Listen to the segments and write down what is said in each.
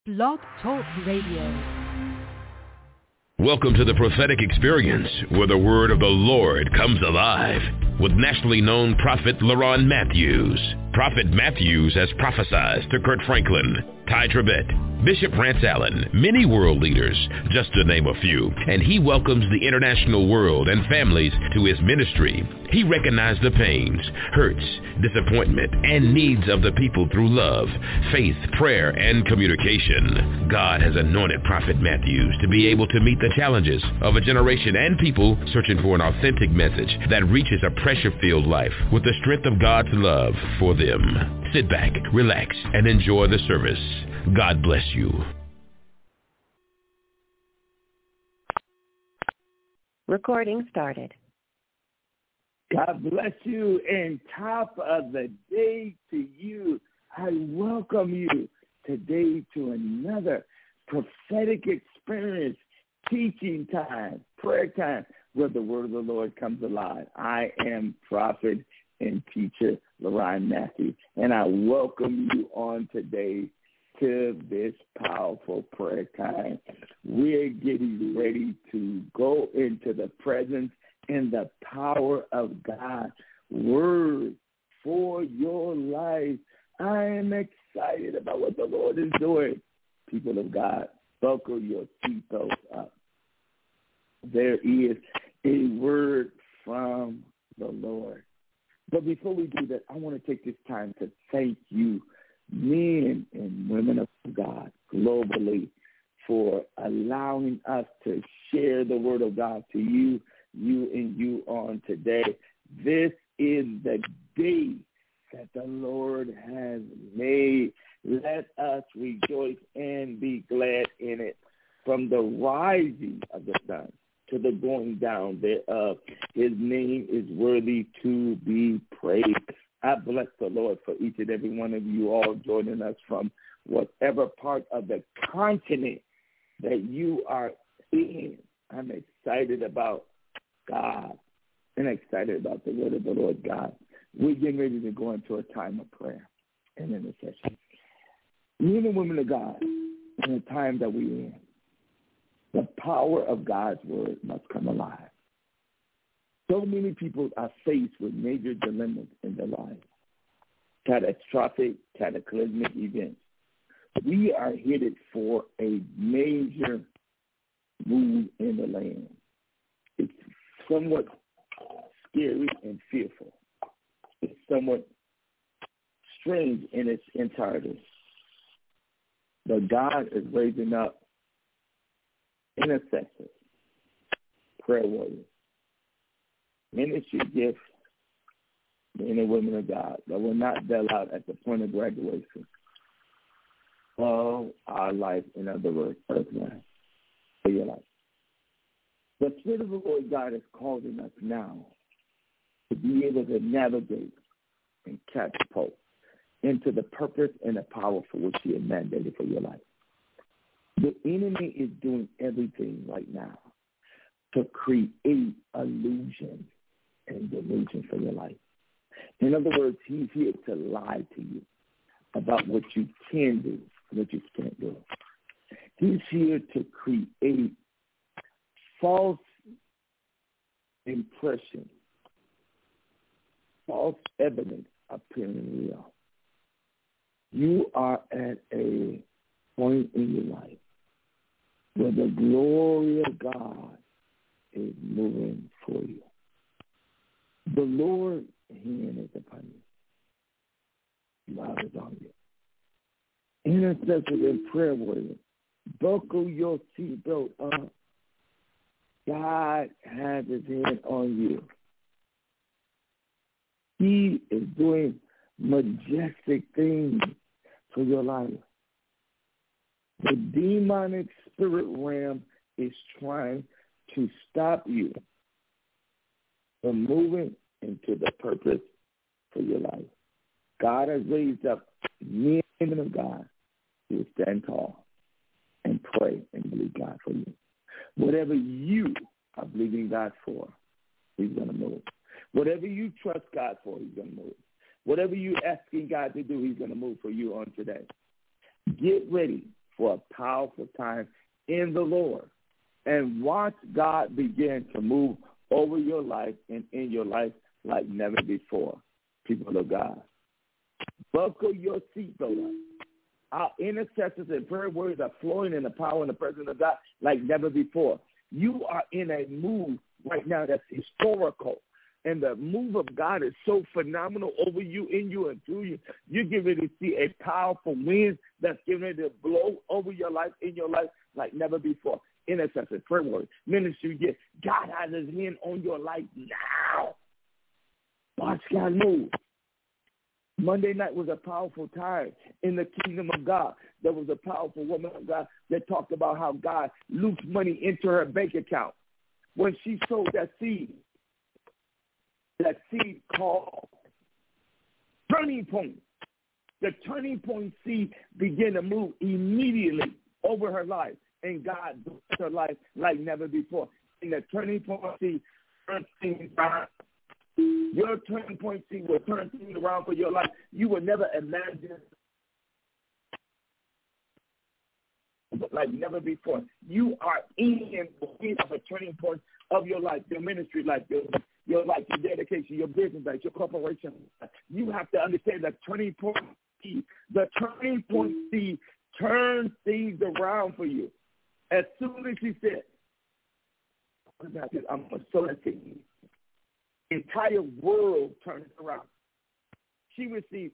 Blog Talk Radio. Welcome to the prophetic experience where the word of the Lord comes alive with nationally known prophet LaRon Matthews. Prophet Matthews has prophesied to Kurt Franklin, Ty Tribbett, Bishop Rance Allen, many world leaders, just to name a few, and he welcomes the international world and families to his ministry. He recognized the pains, hurts, disappointment, and needs of the people through love, faith, prayer, and communication. God has anointed Prophet Matthews to be able to meet the challenges of a generation and people searching for an authentic message that reaches a pressure-filled life with the strength of God's love for them. Sit back, relax, and enjoy the service. God bless you. Recording started. God bless you, and top of the day to you. I welcome you today to another prophetic experience, teaching time, prayer time, where the word of the Lord comes alive. I am prophet and teacher LaRon Matthews, and I welcome you on today to this powerful prayer time. We're getting ready to go into the presence and the power of God's word for your life. I am excited about what the Lord is doing. People of God, buckle your seatbelts up. There is a word from the Lord. But before we do that, I want to take this time to thank you, men and women of God globally, for allowing us to share the word of God to you and you on today. This is the day that the Lord has made. Let us rejoice and be glad in it. From the rising of the sun to the going down thereof, his name is worthy to be praised. I bless the Lord for each and every one of you all joining us from whatever part of the continent that you are in. I'm excited about God and excited about the word of the Lord God. We're getting ready to go into a time of prayer and intercession. Men and women of God, in the time that we're in, the power of God's word must come alive. So many people are faced with major dilemmas in their lives, catastrophic, cataclysmic events. We are headed for a major move in the land. It's somewhat scary and fearful. It's somewhat strange in its entirety. But God is raising up intercessors, prayer warriors, ministry gifts, men and women of God that will not bail out at the point of graduation of our life, in other words, earthline, for your life. The Spirit of the Lord God is causing us now to be able to navigate and catapult into the purpose and the power for which He has mandated for your life. The enemy is doing everything right now to create illusion and delusion for your life. In other words, he's here to lie to you about what you can do and what you can't do. He's here to create false impression, false evidence appearing real. You are at a point in your life where the glory of God is moving for you. The Lord's hand is upon you. God is on you. Intercessors and prayer warriors, buckle your seatbelt up. God has his hand on you. He is doing majestic things for your life. The demonic spirit realm is trying to stop you from moving into the purpose for your life. God has raised up men and women of God who will stand tall and pray and believe God for you. Whatever you are believing God for, He's going to move. Whatever you trust God for, He's going to move. Whatever you're asking God to do, He's going to move for you on today. Get ready for a powerful time in the Lord. And watch God begin to move over your life and in your life like never before, people of God. Buckle your seatbelt up. Our intercessors and prayer words are flowing in the power and the presence of God like never before. You are in a move right now that's historical. And the move of God is so phenomenal over you, in you, and through you. You're getting ready to see a powerful wind that's getting ready to blow over your life, in your life, like never before. Intercessor, prayer word, ministry, yes. God has his hand on your life now. Watch God move. Monday night was a powerful time in the kingdom of God. There was a powerful woman of God that talked about how God loosed money into her bank account. When she sowed that seed called turning point. The turning point seed began to move immediately over her life, and God blessed her life like never before. And the turning point seed turned things around. Your turning point seed will turn things around for your life. You will never imagine like never before. You are in the turning point of your life, your ministry life, your life, your dedication, your business life, your corporation. You have to understand that turning point seed. The turning point seed turns things around for you. As soon as she said, I'm going to sow that seed, the entire world turned around. She received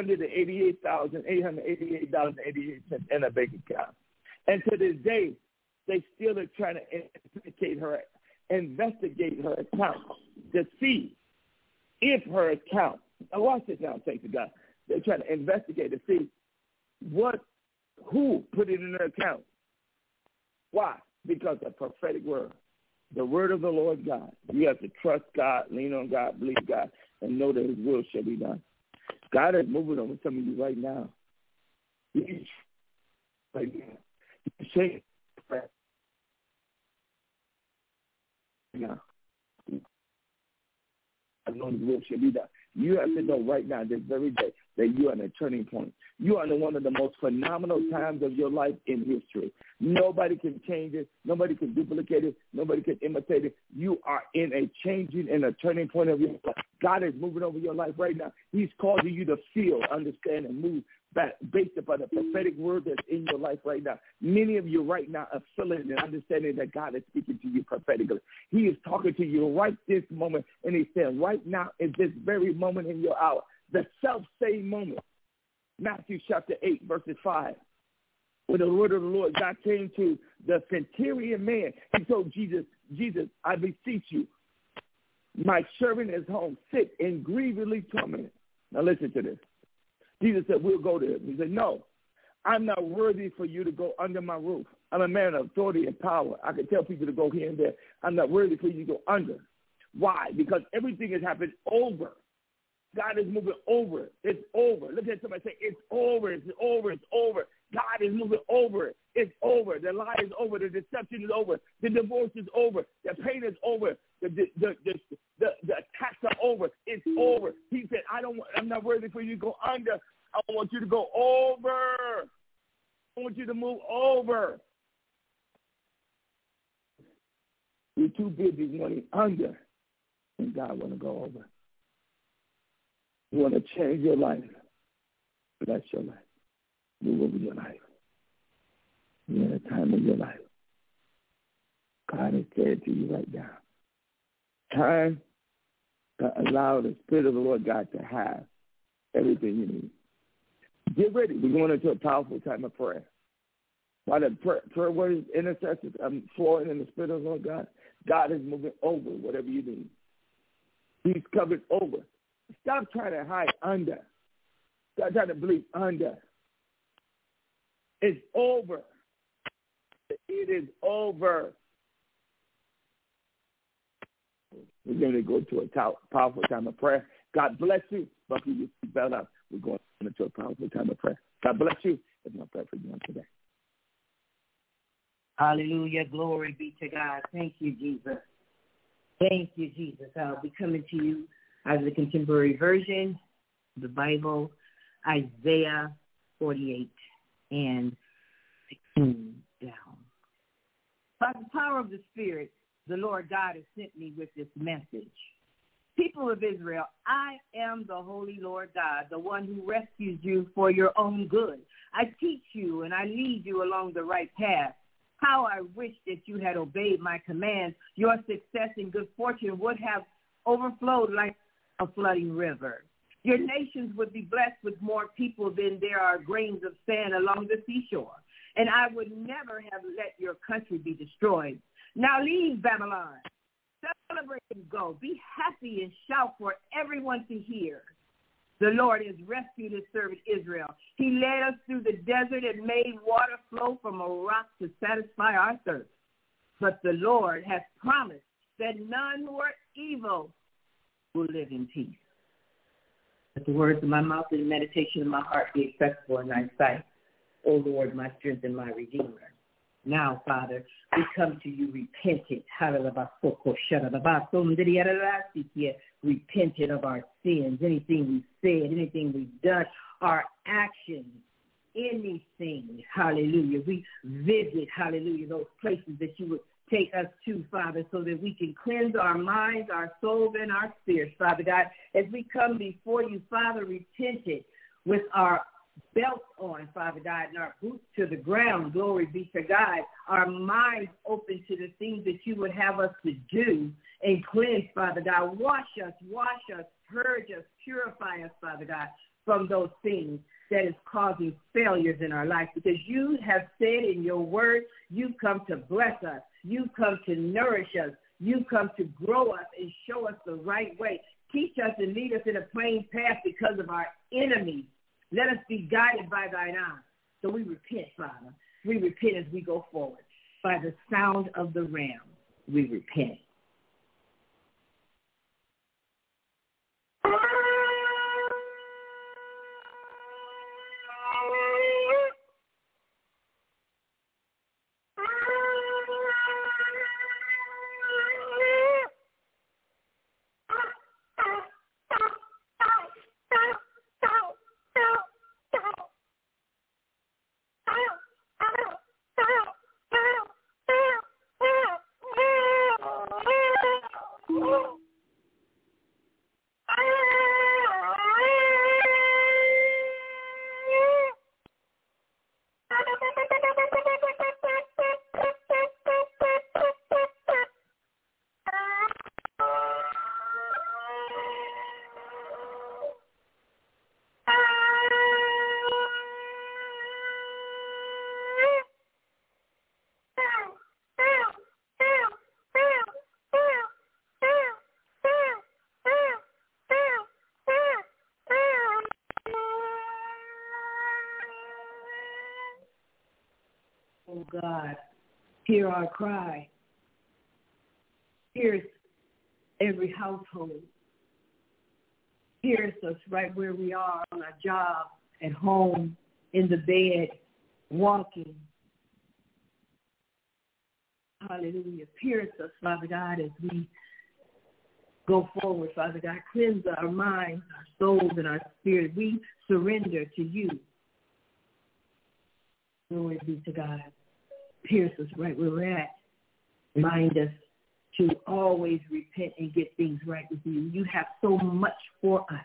$888,888.88 in her bank account. And to this day, they still are trying to investigate her account to see if her account, now watch this now, thanks to God. They're trying to investigate to see who put it in her account. Why? Because the prophetic word, the word of the Lord God. You have to trust God, lean on God, believe God, and know that his will shall be done. God is moving on with some of you right now. He's right now. He's shaking now. I know his will shall be done. You have to know right now, this very day, that you are at a turning point. You are in one of the most phenomenal times of your life in history. Nobody can change it. Nobody can duplicate it. Nobody can imitate it. You are in a changing and a turning point of your life. God is moving over your life right now. He's causing you to feel, understand, and move back based upon the prophetic word that's in your life right now. Many of you right now are feeling and understanding that God is speaking to you prophetically. He is talking to you right this moment, and he's saying right now in this very moment in your hour, the self-same moment. Matthew chapter 8, verses 5. When the word of the Lord God came to the centurion man, he told Jesus, I beseech you, my servant is home, sick and grievously tormented. Now listen to this. Jesus said, we'll go to him. He said, no, I'm not worthy for you to go under my roof. I'm a man of authority and power. I can tell people to go here and there. I'm not worthy for you to go under. Why? Because everything has happened over. God is moving over. It's over. Look at somebody say, it's over. It's over. It's over. God is moving over it. It's over. The lie is over. The deception is over. The divorce is over. The pain is over. The attacks are over. It's over. He said, I'm not worthy for you to go under. I want you to go over. I want you to move over. You're too busy running under, and God want to go over. You want to change your life. Bless your life. Move over your life. You're in a time of your life. God has said to you right now, time to allow the Spirit of the Lord God to have everything you need. Get ready. We're going into a powerful time of prayer. While the prayer words, intercessors are flowing in the Spirit of the Lord God, God is moving over whatever you need. He's covered over. Stop trying to hide under. Stop trying to bleed under. It's over. It is over. We're going to go to a powerful time of prayer. God bless you. Buckle your seatbelt up. We're going into a powerful time of prayer. God bless you. It's my prayer for you today. Hallelujah. Glory be to God. Thank you, Jesus. Thank you, Jesus. I'll be coming to you out of the contemporary version, the Bible, Isaiah 48 and tuned down. By the power of the Spirit, the Lord God has sent me with this message. People of Israel, I am the Holy Lord God, the one who rescues you for your own good. I teach you and I lead you along the right path. How I wish that you had obeyed my commands. Your success and good fortune would have overflowed like a flooding river. Your nations would be blessed with more people than there are grains of sand along the seashore. And I would never have let your country be destroyed. Now leave Babylon. Celebrate and go. Be happy and shout for everyone to hear. The Lord has rescued his servant Israel. He led us through the desert and made water flow from a rock to satisfy our thirst. But the Lord has promised that none who are evil will live in peace. Let the words of my mouth and the meditation of my heart be acceptable in thy sight, O Lord, my strength and my redeemer. Now, Father, we come to you repentant. Repentant of our sins, anything we've said, anything we've done, our actions, anything, hallelujah. We visit, hallelujah, those places that you would take us to, Father, so that we can cleanse our minds, our souls, and our spirits, Father God. As we come before you, Father, repentant with our belts on, Father God, and our boots to the ground, glory be to God, our minds open to the things that you would have us to do and cleanse, Father God. Wash us, purge us, purify us, Father God, from those things that is causing failures in our life, because you have said in your word, you come to bless us, you come to nourish us, you come to grow us and show us the right way. Teach us and lead us in a plain path because of our enemies. Let us be guided by thine eye. So we repent, Father. We repent as we go forward. By the sound of the ram, we repent. Oh, God, hear our cry. Hear every household. Hear us right where we are, on our job, at home, in the bed, walking. Hallelujah. Pierce us, Father God, as we go forward, Father God. Cleanse our minds, our souls, and our spirit. We surrender to you. Glory be to God. Pierce us right where we're at. Remind us to always repent and get things right with you. You have so much for us.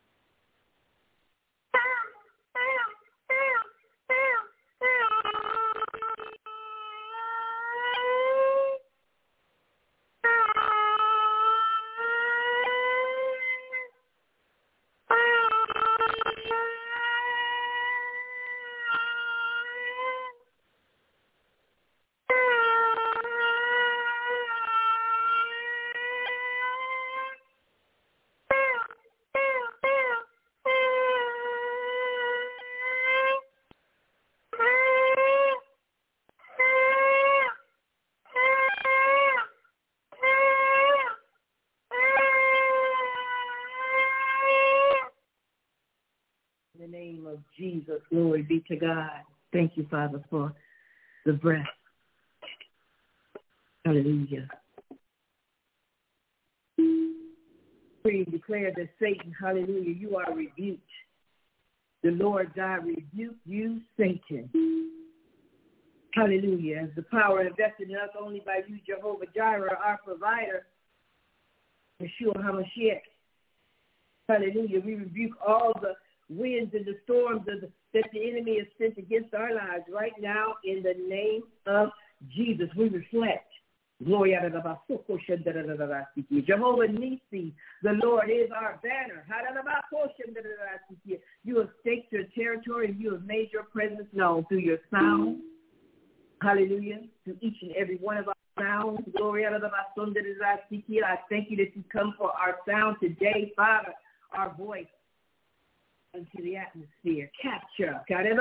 In the name of Jesus, glory be to God. Thank you, Father, for the breath. Hallelujah. We declare that Satan, hallelujah, you are rebuked. The Lord God rebuke you, Satan. Hallelujah. As the power invested in us only by you, Jehovah Jireh, our provider, Yeshua HaMashiach. Hallelujah. We rebuke all the winds and the storms that the enemy has sent against our lives right now in the name of Jesus. We reflect. Glory to Jehovah Nisi, the Lord is our banner. You have staked your territory and you have made your presence known through your sound. Hallelujah. Through each and every one of our sounds. Glory to I thank you that you come for our sound today, Father, our voice into the atmosphere. Capture.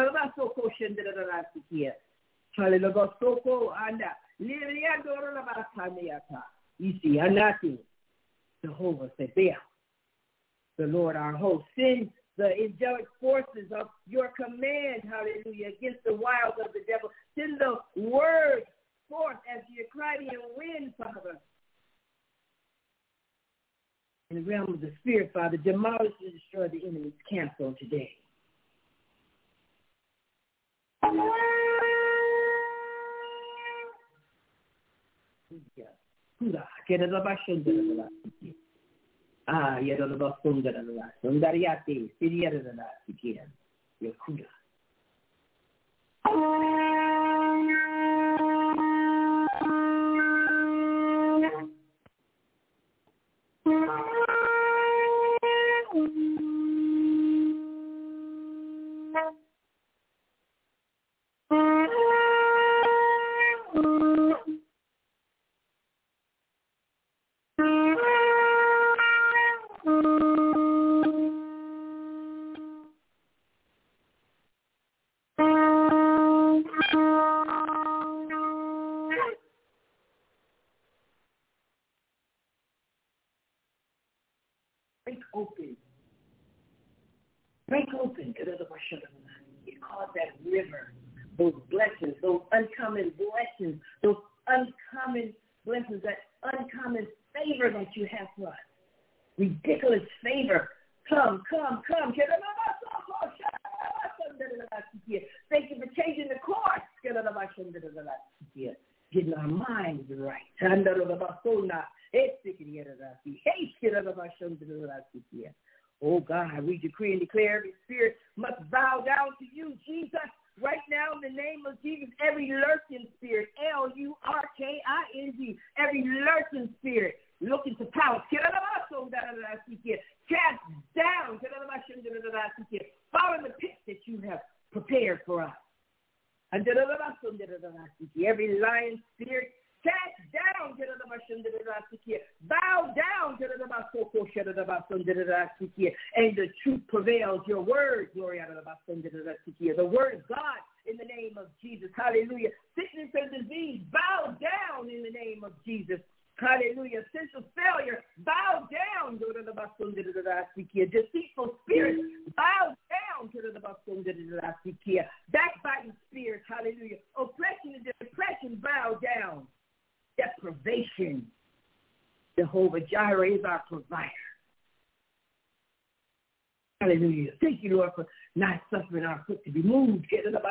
Jehovah Sabaoth, the Lord our host. Send the angelic forces of your command, hallelujah, against the wiles of the devil. Send the word forth as the Ukrainian wind, Father. In the realm of the Spirit, Father, demolish and destroy the enemy's camp on today. Break open. Cause that river, those blessings, those uncommon blessings, that uncommon favor that you have for us. Ridiculous favor. Come. Thank you for changing the course. Getting our minds right. Oh God, we decree and declare every spirit must bow down to you, Jesus. Right now, in the name of Jesus, every lurking spirit, Lurking, every lurking spirit looking to power, cast down, follow the pit that you have prepared for us. Every lying spirit, cast down, bow down, and the truth prevails. Your word, glory out of the word of God in the name of Jesus. Hallelujah. Sickness and disease, bow down in the name of Jesus. Hallelujah. Sense of failure, bow down. Deceitful spirits, bow down. Backbiting spirits, hallelujah. Oppression and depression, bow down. Deprivation. Jehovah Jireh is our provider. Hallelujah. Thank you, Lord, for not suffering our foot to be moved.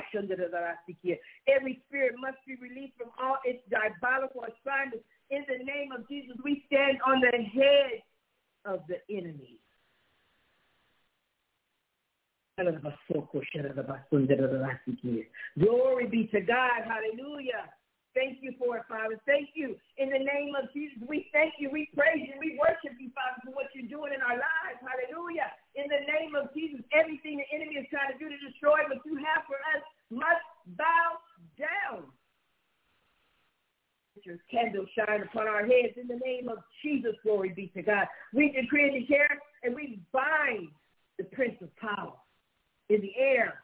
Every spirit must be released from all its diabolical assignments. In the name of Jesus, we stand on the head of the enemy. Glory be to God. Hallelujah. Thank you for it, Father. Thank you. In the name of Jesus, we thank you, we praise you, we worship you, Father, for what you're doing in our lives. Hallelujah. In the name of Jesus, everything the enemy is trying to do to destroy what you have for us must bow down. Let your candle shine upon our heads in the name of Jesus. Glory be to God. We decree and declare, and we bind the prince of power in the air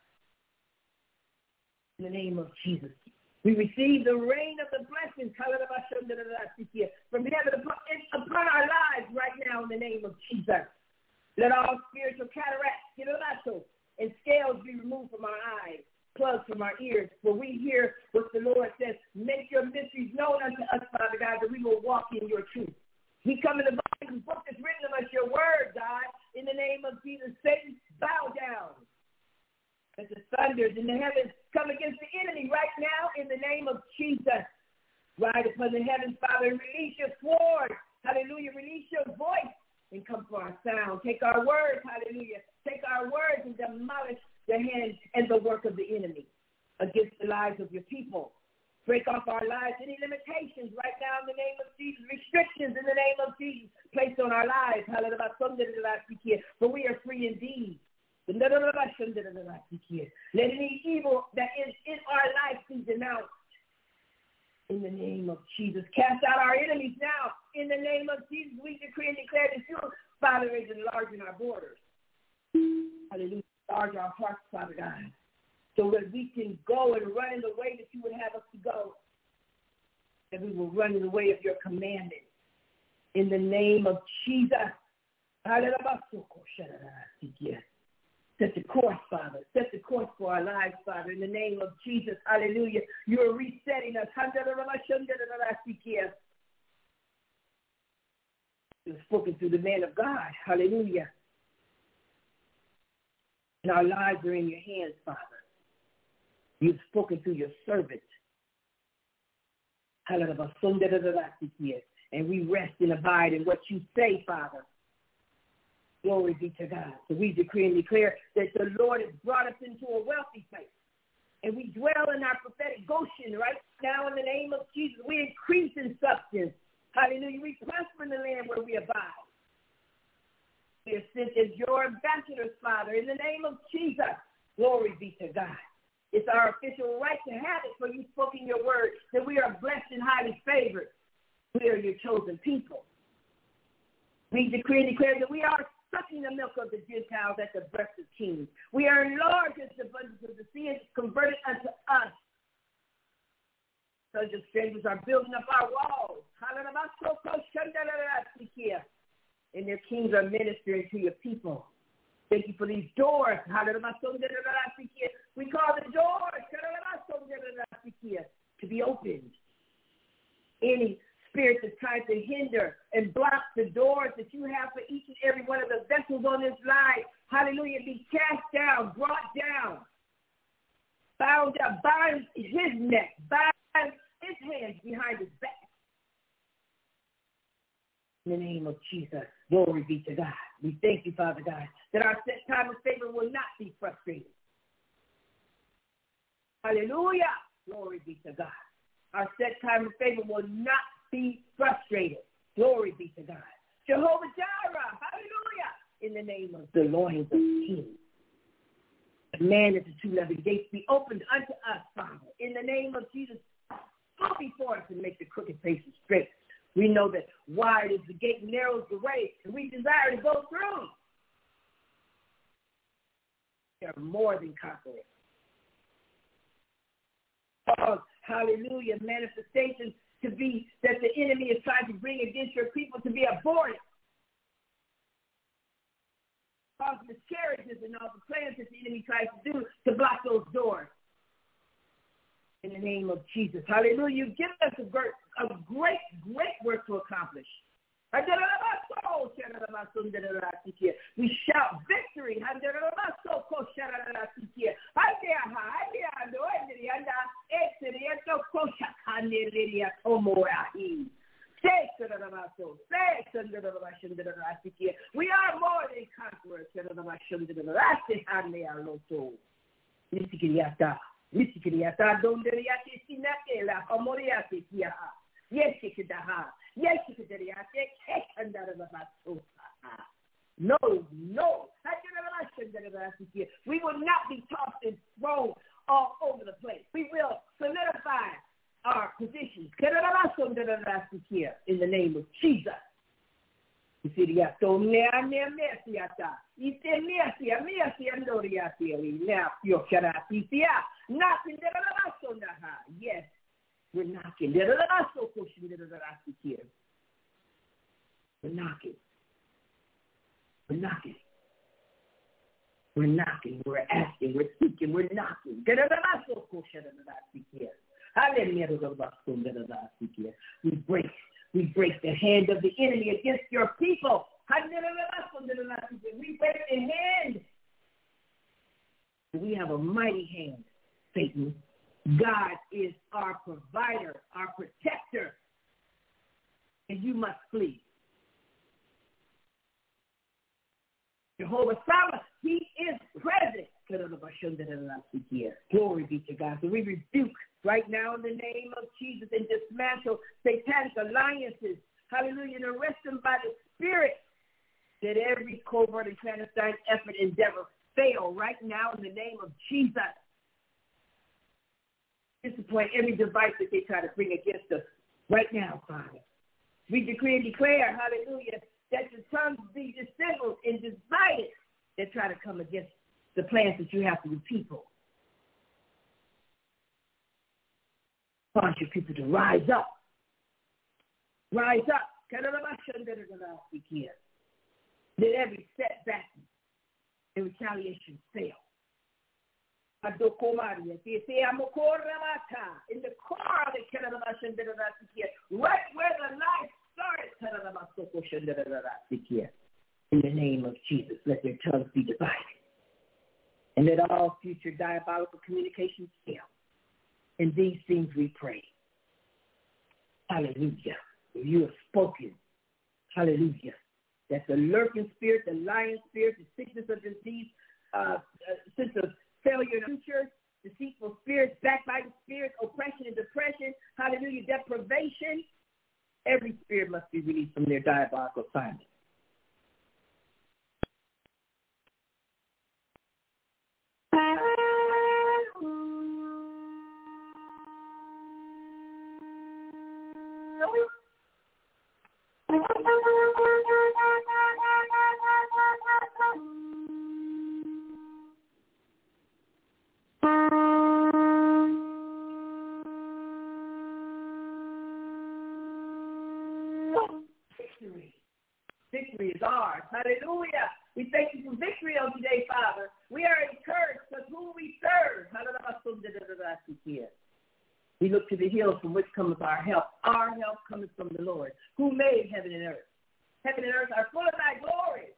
in the name of Jesus. We receive the rain of the blessings from heaven upon our lives right now in the name of Jesus. Let all spiritual cataracts and scales be removed from our eyes, plugged from our ears. For we hear what the Lord says, make your mysteries known unto us, Father God, that we will walk in your truth. We come in the book that's written of us, your word, God, in the name of Jesus. Satan, bow down. Let the thunders in the heavens come against the enemy right now in the name of Jesus. Ride upon the heavens, Father, and release your sword. Hallelujah. Release your voice and come for our sound. Take our words, hallelujah. Take our words and demolish the hand and the work of the enemy against the lives of your people. Break off our lives, any limitations right now in the name of Jesus, restrictions in the name of Jesus placed on our lives. For we are free indeed. Let any evil that is in our life be denounced. In the name of Jesus, cast out our enemies now. In the name of Jesus, we decree and declare that you, Father, is enlarging our borders. Hallelujah. Enlarge our hearts, Father God, so that we can go and run in the way that you would have us to go. And we will run in the way of your commandments. In the name of Jesus. Set the course, Father. Set the course for our lives, Father, in the name of Jesus. Hallelujah. You are resetting us. You have spoken through the man of God. Hallelujah. And our lives are in your hands, Father. You've spoken through your servant. And we rest and abide in what you say, Father. Glory be to God. So we decree and declare that the Lord has brought us into a wealthy place. And we dwell in our prophetic Goshen right now in the name of Jesus. We increase in substance. Hallelujah. We prosper in the land where we abide. We are sent as your ambassadors, Father, in the name of Jesus. Glory be to God. It's our official right to have it, for you spoke in your word that we are blessed and highly favored. We are your chosen people. We decree and declare that we are sucking the milk of the Gentiles at the breast of kings. We are enlarged as the abundance of the sea is converted unto us. Sons of strangers are building up our walls. And their kings are ministering to your people. Thank you for these doors. We call the doors to be opened. Any spirit that's trying to hinder and block the doors that you have for each and every one of the vessels on this line, hallelujah, be cast down, brought down, bound up, bind his neck, bind his hands behind his back. In the name of Jesus, glory be to God. We thank you, Father God, that our set time of favor will not be frustrated. Hallelujah, glory be to God. Our set time of favor will not be frustrated. Glory be to God. Jehovah Jireh, hallelujah, in the name of the loins of kings. Command that the two-legged gates be opened unto us, Father. In the name of Jesus, go before us and make the crooked places straight. We know that wide is the gate and narrow is the way, and we desire to go through. We are more than conquerors. Oh, hallelujah, manifestations to be that the enemy is trying to bring against your people to be aborted. Cause miscarriages and all the plans that the enemy tries to do to block those doors. In the name of Jesus. Hallelujah. You give us a great work to accomplish. We shout victory. We are more than conquerors. No. We will not be tossed and thrown all over the place. We will solidify our positions in the name of Jesus. Yes, we're knocking. We're knocking. We're asking. We're seeking. We're knocking. We break the hand of the enemy against your people. We break the hand We have a mighty hand, Satan. God is our provider, our protector, and you must flee. Jehovah Sabbath, he is present. Glory be to God. So we rebuke right now in the name of Jesus and dismantle satanic alliances. Hallelujah. And arrest them by the Spirit. That every covert and clandestine effort, endeavor fail right now in the name of Jesus. Disappoint every device that they try to bring against us right now, Father. We decree and declare, hallelujah, that the tongues be dissembled and divided that try to come against the plans that you have for your people. Cause your people to rise up. Rise up. Let every setback and retaliation fail. In the core of the right where the life started. In the name of Jesus, let their tongues be divided. And let all future diabolical communications fail. In these things we pray. Hallelujah. You have spoken. Hallelujah. That the lurking spirit, the lying spirit, the sickness of disease, sense of failure in the future, deceitful spirits, backbiting spirits, oppression and depression, hallelujah, deprivation, every spirit must be released from their diabolical assignment. Victory is ours. Hallelujah. We thank you for victory on today, Father. We are encouraged because who we serve. We look to the hills from which cometh our help. Our help cometh from the Lord, who made heaven and earth. Heaven and earth are full of thy glory.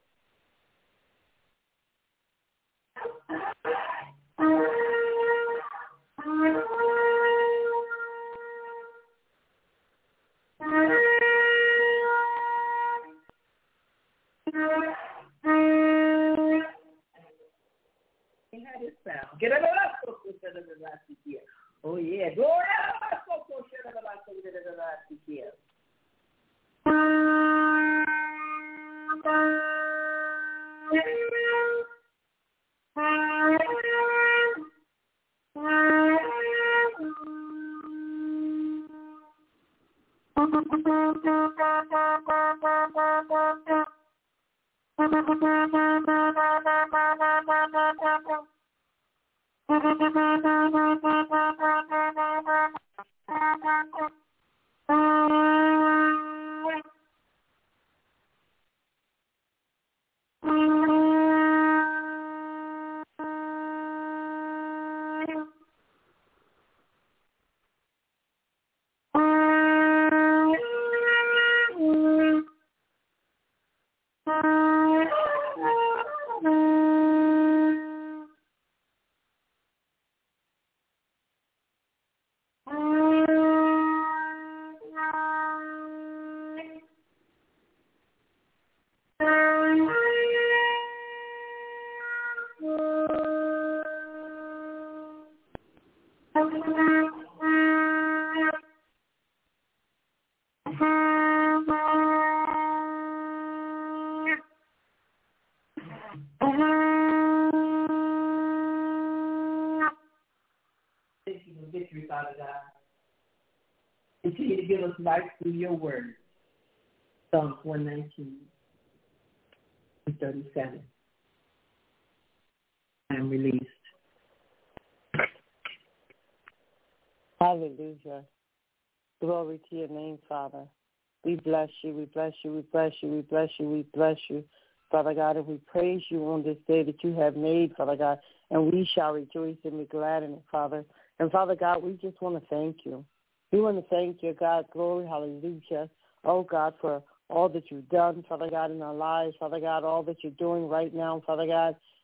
Get it up. Oh, yeah. Glory. Victory, Father God. Continue to give us life through your word. Psalms 119 and 37. I am released. Hallelujah. Glory to your name, Father. We bless you, we bless you, we bless you, we bless you, we bless you, Father God, and we praise you on this day that you have made, Father God, and we shall rejoice and be glad in it, Father. And, Father God, we just want to thank you. We want to thank you, God. Glory, hallelujah. Oh, God, for all that you've done, Father God, in our lives, Father God, all that you're doing right now, Father God,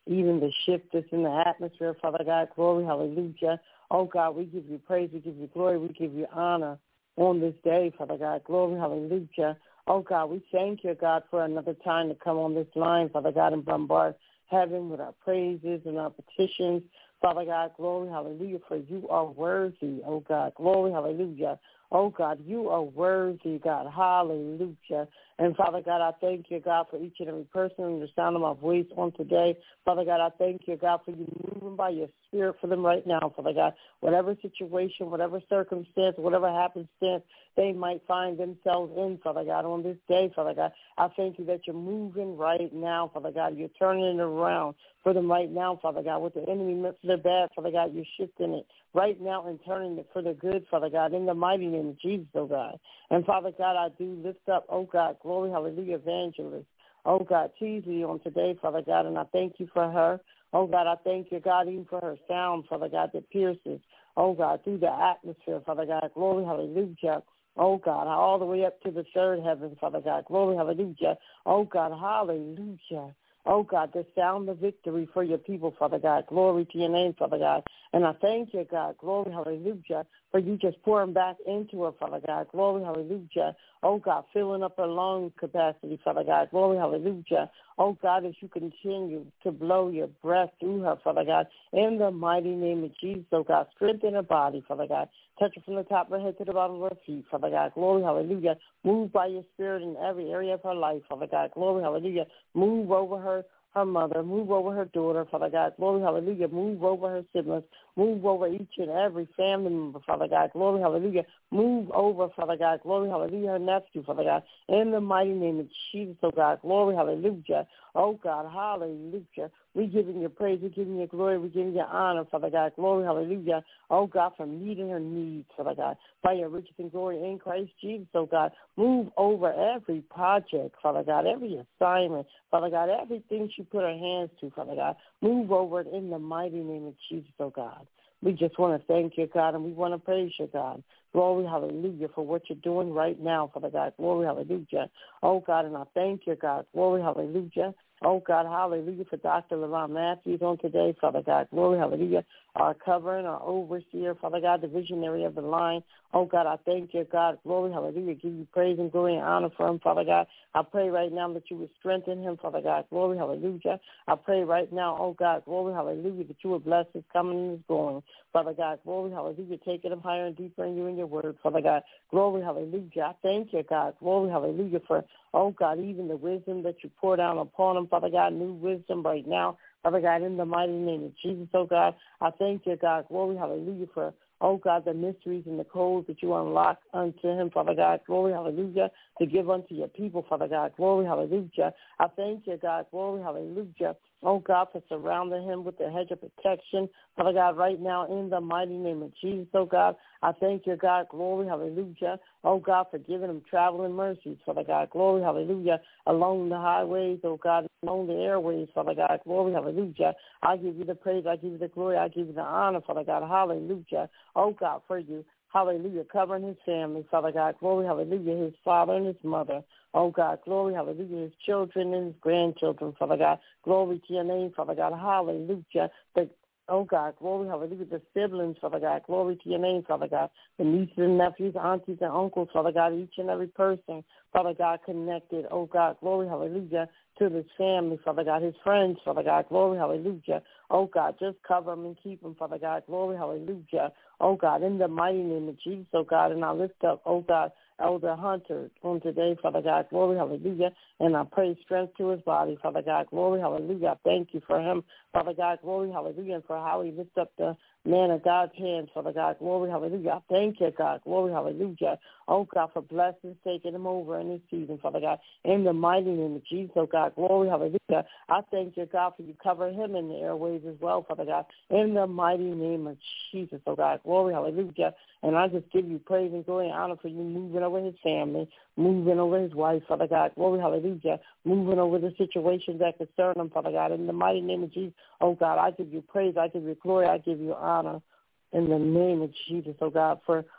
even the shift that's in the atmosphere, Father God. Glory, hallelujah. Oh, God, we give you praise, we give you glory, we give you honor on this day, Father God. Glory, hallelujah. Oh, God, we thank you, God, for another time to come on this line, Father God, and bombard heaven with our praises and our petitions. Father God, glory, hallelujah, for you are worthy, oh, God. Glory, hallelujah. Oh, God, you are worthy, God. Hallelujah. And, Father God, I thank you, God, for each and every person in the sound of my voice on today. Father God, I thank you, God, for you moving by your spirit for them right now, Father God. Whatever situation, whatever circumstance, whatever happenstance they might find themselves in, Father God, on this day, Father God, I thank you that you're moving right now, Father God. You're turning it around for them right now, Father God. What the enemy meant for their bad, Father God, you're shifting it right now and turning it for the good, Father God, in the mighty name of Jesus, oh God. And, Father God, I do lift up, oh God, glory, hallelujah, evangelist. Oh, God, Teasley on today, Father God, and I thank you for her. Oh, God, I thank you, God, even for her sound, Father God, that pierces, oh, God, through the atmosphere, Father God, glory, hallelujah. Oh, God, all the way up to the third heaven, Father God, glory, hallelujah. Oh, God, hallelujah. Oh, God, the sound of victory for your people, Father God. Glory to your name, Father God. And I thank you, God. Glory, hallelujah, for you just pouring back into her, Father God. Glory, hallelujah. Oh, God, filling up her lung capacity, Father God. Glory, hallelujah. Oh, God, as you continue to blow your breath through her, Father God, in the mighty name of Jesus, oh, God, strengthen her body, Father God. Touch her from the top of her head to the bottom of her feet, Father God. Glory, hallelujah. Move by your spirit in every area of her life, Father God. Glory, hallelujah. Move over her mother, move over her daughter, Father God. Glory, hallelujah. Move over her siblings. Move over each and every family member, Father God. Glory, hallelujah. Move over, Father God. Glory, hallelujah, her nephew, Father God. In the mighty name of Jesus, oh God. Glory, hallelujah. Oh God, hallelujah. We giving you praise. We giving you glory. We giving you honor, Father God. Glory, hallelujah. Oh God, for meeting her needs, Father God. By your riches and glory in Christ Jesus, oh God. Move over every project, Father God. Every assignment, Father God. Everything she put her hands to, Father God. Move over it in the mighty name of Jesus, oh God. We just want to thank you, God, and we want to praise you, God. Glory, hallelujah, for what you're doing right now, Father God. Glory, hallelujah. Oh, God, and I thank you, God. Glory, hallelujah. Oh, God, hallelujah, for Dr. LaRon Matthews on today, Father God. Glory, hallelujah. Our covering, our overseer, Father God, the visionary of the line. Oh, God, I thank you, God. Glory, hallelujah. Give you praise and glory and honor for him, Father God. I pray right now that you would strengthen him, Father God. Glory, hallelujah. I pray right now, oh, God, glory, hallelujah, that you would bless his coming and his going. Father God, glory, hallelujah. Taking him higher and deeper in you and your word, Father God. Glory, hallelujah. I thank you, God. Glory, hallelujah, for, oh, God, even the wisdom that you pour down upon him, Father God, new wisdom right now. Father God, in the mighty name of Jesus, oh God, I thank you, God. Glory, hallelujah, for, oh God, the mysteries and the codes that you unlock unto him, Father God. Glory, hallelujah, to give unto your people, Father God. Glory, hallelujah. I thank you, God. Glory, hallelujah. Oh, God, for surrounding him with the hedge of protection, Father God, right now in the mighty name of Jesus, oh God. I thank you, God. Glory, hallelujah. Oh, God, for giving him traveling mercies, Father God. Glory, hallelujah. Along the highways, oh God, along the airways, Father God. Glory, hallelujah. I give you the praise. I give you the glory. I give you the honor, Father God. Hallelujah. Oh, God, for you. Hallelujah. Covering his family, Father God. Glory, hallelujah. His father and his mother. Oh, God. Glory, hallelujah. His children and his grandchildren, Father God. Glory to your name, Father God. Hallelujah. Oh, God, glory, hallelujah, the siblings, Father God, glory to your name, Father God, the nieces and nephews, aunties and uncles, Father God, each and every person, Father God, connected, oh, God, glory, hallelujah, to his family, Father God, his friends, Father God, glory, hallelujah, oh, God, just cover him and keep him, Father God, glory, hallelujah, oh, God, in the mighty name of Jesus, oh, God, and I lift up, oh, God, Elder Hunter on today, Father God, glory, hallelujah, and I pray strength to his body, Father God, glory, hallelujah, I thank you for him, Father God, glory, hallelujah, and for how he lifts up the man of God's hands, Father God, glory, hallelujah, I thank you, God, glory, hallelujah, oh, God, for blessings taking him over in this season, Father God, in the mighty name of Jesus, oh, God, glory, hallelujah, I thank you, God, for you covering him in the airways as well, Father God, in the mighty name of Jesus, oh, God, glory, hallelujah, and I just give you praise and glory and honor for you moving over his family, moving over his wife, Father God. Glory, hallelujah. Moving over the situations that concern him, Father God. In the mighty name of Jesus, oh God, I give you praise. I give you glory. I give you honor in the name of Jesus, oh God, for,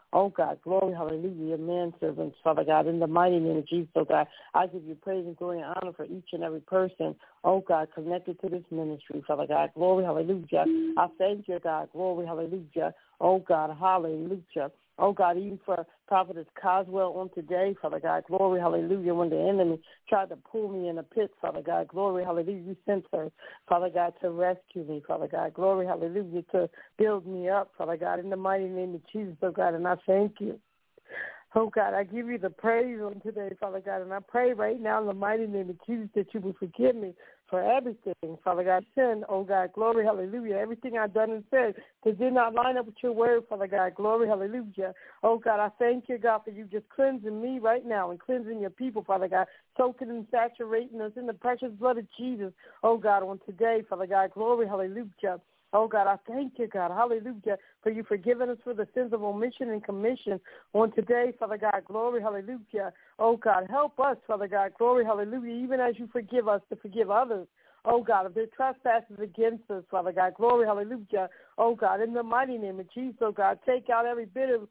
Oh, God, glory, hallelujah, your manservants, Father God, in the mighty name of Jesus, oh, God. I give you praise and glory and honor for each and every person, oh, God, connected to this ministry, Father God. Glory, hallelujah. I thank you, God. Glory, hallelujah. Oh, God, hallelujah. Oh, God, even for Prophetess Coswell on today, Father God, glory, hallelujah, when the enemy tried to pull me in a pit, Father God, glory, hallelujah, you sent her, Father God, to rescue me, Father God, glory, hallelujah, to build me up, Father God, in the mighty name of Jesus, oh, God, and I thank you. Oh, God, I give you the praise on today, Father God, and I pray right now in the mighty name of Jesus that you will forgive me for everything, Father God. Sin, oh, God, glory, hallelujah. Everything I've done and said that did not line up with your word, Father God, glory, hallelujah. Oh, God, I thank you, God, for you just cleansing me right now and cleansing your people, Father God, soaking and saturating us in the precious blood of Jesus, oh, God, on today, Father God, glory, hallelujah. Oh, God, I thank you, God, hallelujah, for you forgiving us for the sins of omission and commission on today, Father God, glory, hallelujah. Oh, God, help us, Father God, glory, hallelujah, even as you forgive us to forgive others. Oh, God, if their trespasses against us, Father God, glory, hallelujah. Oh, God, in the mighty name of Jesus, oh, God, take out every bit of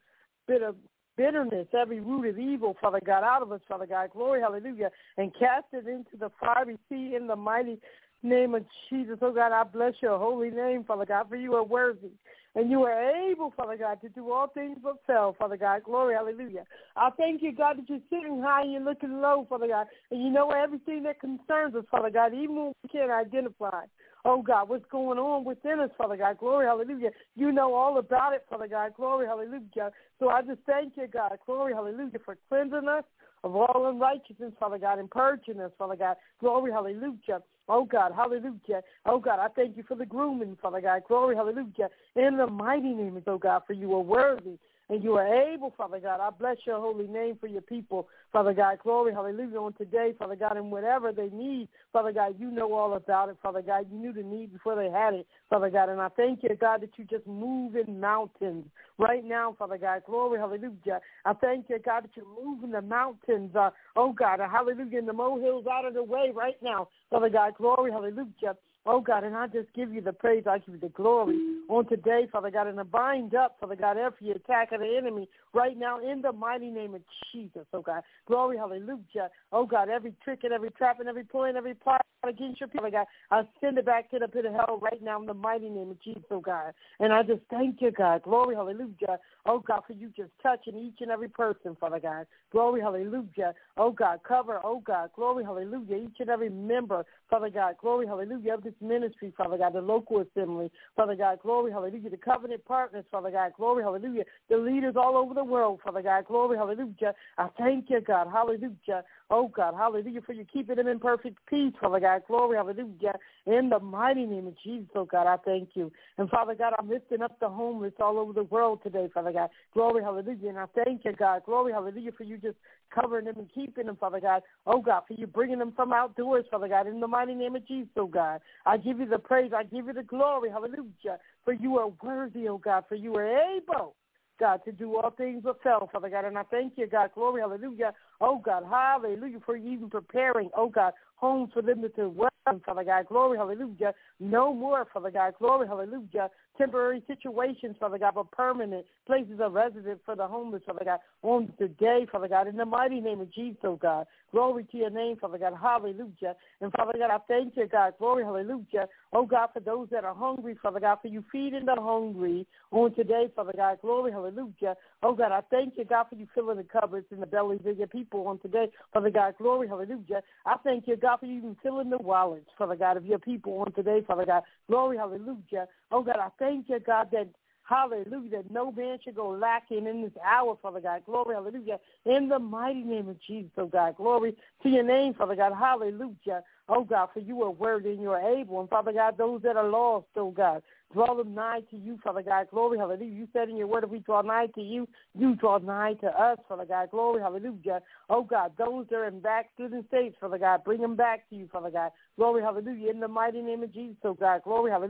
bitterness, every root of evil, Father God, out of us, Father God, glory, hallelujah, and cast it into the fiery sea in the mighty name of Jesus. Oh, God, I bless your holy name, Father God, for you are worthy. And you are able, Father God, to do all things but fail, Father God. Glory, hallelujah. I thank you, God, that you're sitting high and you're looking low, Father God. And you know everything that concerns us, Father God, even when we can't identify. Oh, God, what's going on within us, Father God. Glory, hallelujah. You know all about it, Father God. Glory, hallelujah. So I just thank you, God. Glory, hallelujah, for cleansing us of all unrighteousness, Father God, and purging us, Father God. Glory, hallelujah. Oh, God, hallelujah. Oh, God, I thank you for the grooming, Father God. Glory, hallelujah. In the mighty name of, oh, God, for you are worthy and you are able, Father God. I bless your holy name for your people, Father God. Glory, hallelujah, on today, Father God, and whatever they need, Father God, you know all about it, Father God. You knew the need before they had it, Father God. And I thank you, God, that you just move in mountains right now, Father God. Glory, hallelujah. I thank you, God, that you're moving the mountains, oh, God, hallelujah, and the molehills out of the way right now, Father God. Glory, hallelujah. Oh, God, and I just give you the praise. I give you the glory on today, Father God, and I bind up, Father God, every attack of the enemy right now in the mighty name of Jesus, oh, God. Glory, hallelujah. Oh, God, every trick and every trap and every ploy and every plot against your people, God, I send it back to the pit of hell right now in the mighty name of Jesus, oh, God. And I just thank you, God. Glory, hallelujah. Oh, God, for you just touching each and every person, Father God. Glory, hallelujah. Oh, God, cover, oh, God, glory, hallelujah, each and every member, Father God, glory, hallelujah, of this ministry, Father God, the local assembly, Father God, glory, hallelujah, the covenant partners, Father God, glory, hallelujah, the leaders all over the world, Father God, glory, hallelujah. I thank you, God, hallelujah. Oh, God, hallelujah, for you keeping them in perfect peace, Father God, glory, hallelujah, in the mighty name of Jesus, oh, God, I thank you. And, Father God, I'm lifting up the homeless all over the world today, Father God, glory, hallelujah, and I thank you, God, glory, hallelujah, for you just covering them and keeping them, Father God, oh, God, for you bringing them from outdoors, Father God, in the mighty name of Jesus, oh, God. I give you the praise, I give you the glory, hallelujah, for you are worthy, oh, God, for you are able, God, to do all things but fail, Father God. And I thank you, God, glory, hallelujah. Oh, God, hallelujah, for you even preparing, oh, God, homes for them to welcome, Father God, glory, hallelujah. No more, Father God, glory, hallelujah. Temporary situations, Father God, but permanent places of residence for the homeless, Father God, on today, Father God, in the mighty name of Jesus, oh, God. Glory to your name, Father God, hallelujah. And, Father God, I thank you, God, glory, hallelujah. Oh, God, for those that are hungry, Father God, for you feeding the hungry on today, Father God, glory, hallelujah. Oh, God, I thank you, God, for you filling the cupboards and the bellies of your people on today, Father God, glory, hallelujah. I thank you, God, for you even filling the wallets, Father God, of your people on today, Father God, glory, hallelujah. Oh, God, I thank you, God, that hallelujah, that no man should go lacking in this hour, Father God. Glory, hallelujah. In the mighty name of Jesus, oh God. Glory to your name, Father God. Hallelujah. Oh God, for you are worthy and you are able. And Father God, those that are lost, oh God, draw them nigh to you, Father God. Glory, hallelujah. You said in your word, if we draw nigh to you, you draw nigh to us, Father God. Glory, hallelujah. Oh God, those that are in backslidden states, Father God, bring them back to you, Father God. Glory, hallelujah. In the mighty name of Jesus, oh God. Glory, hallelujah.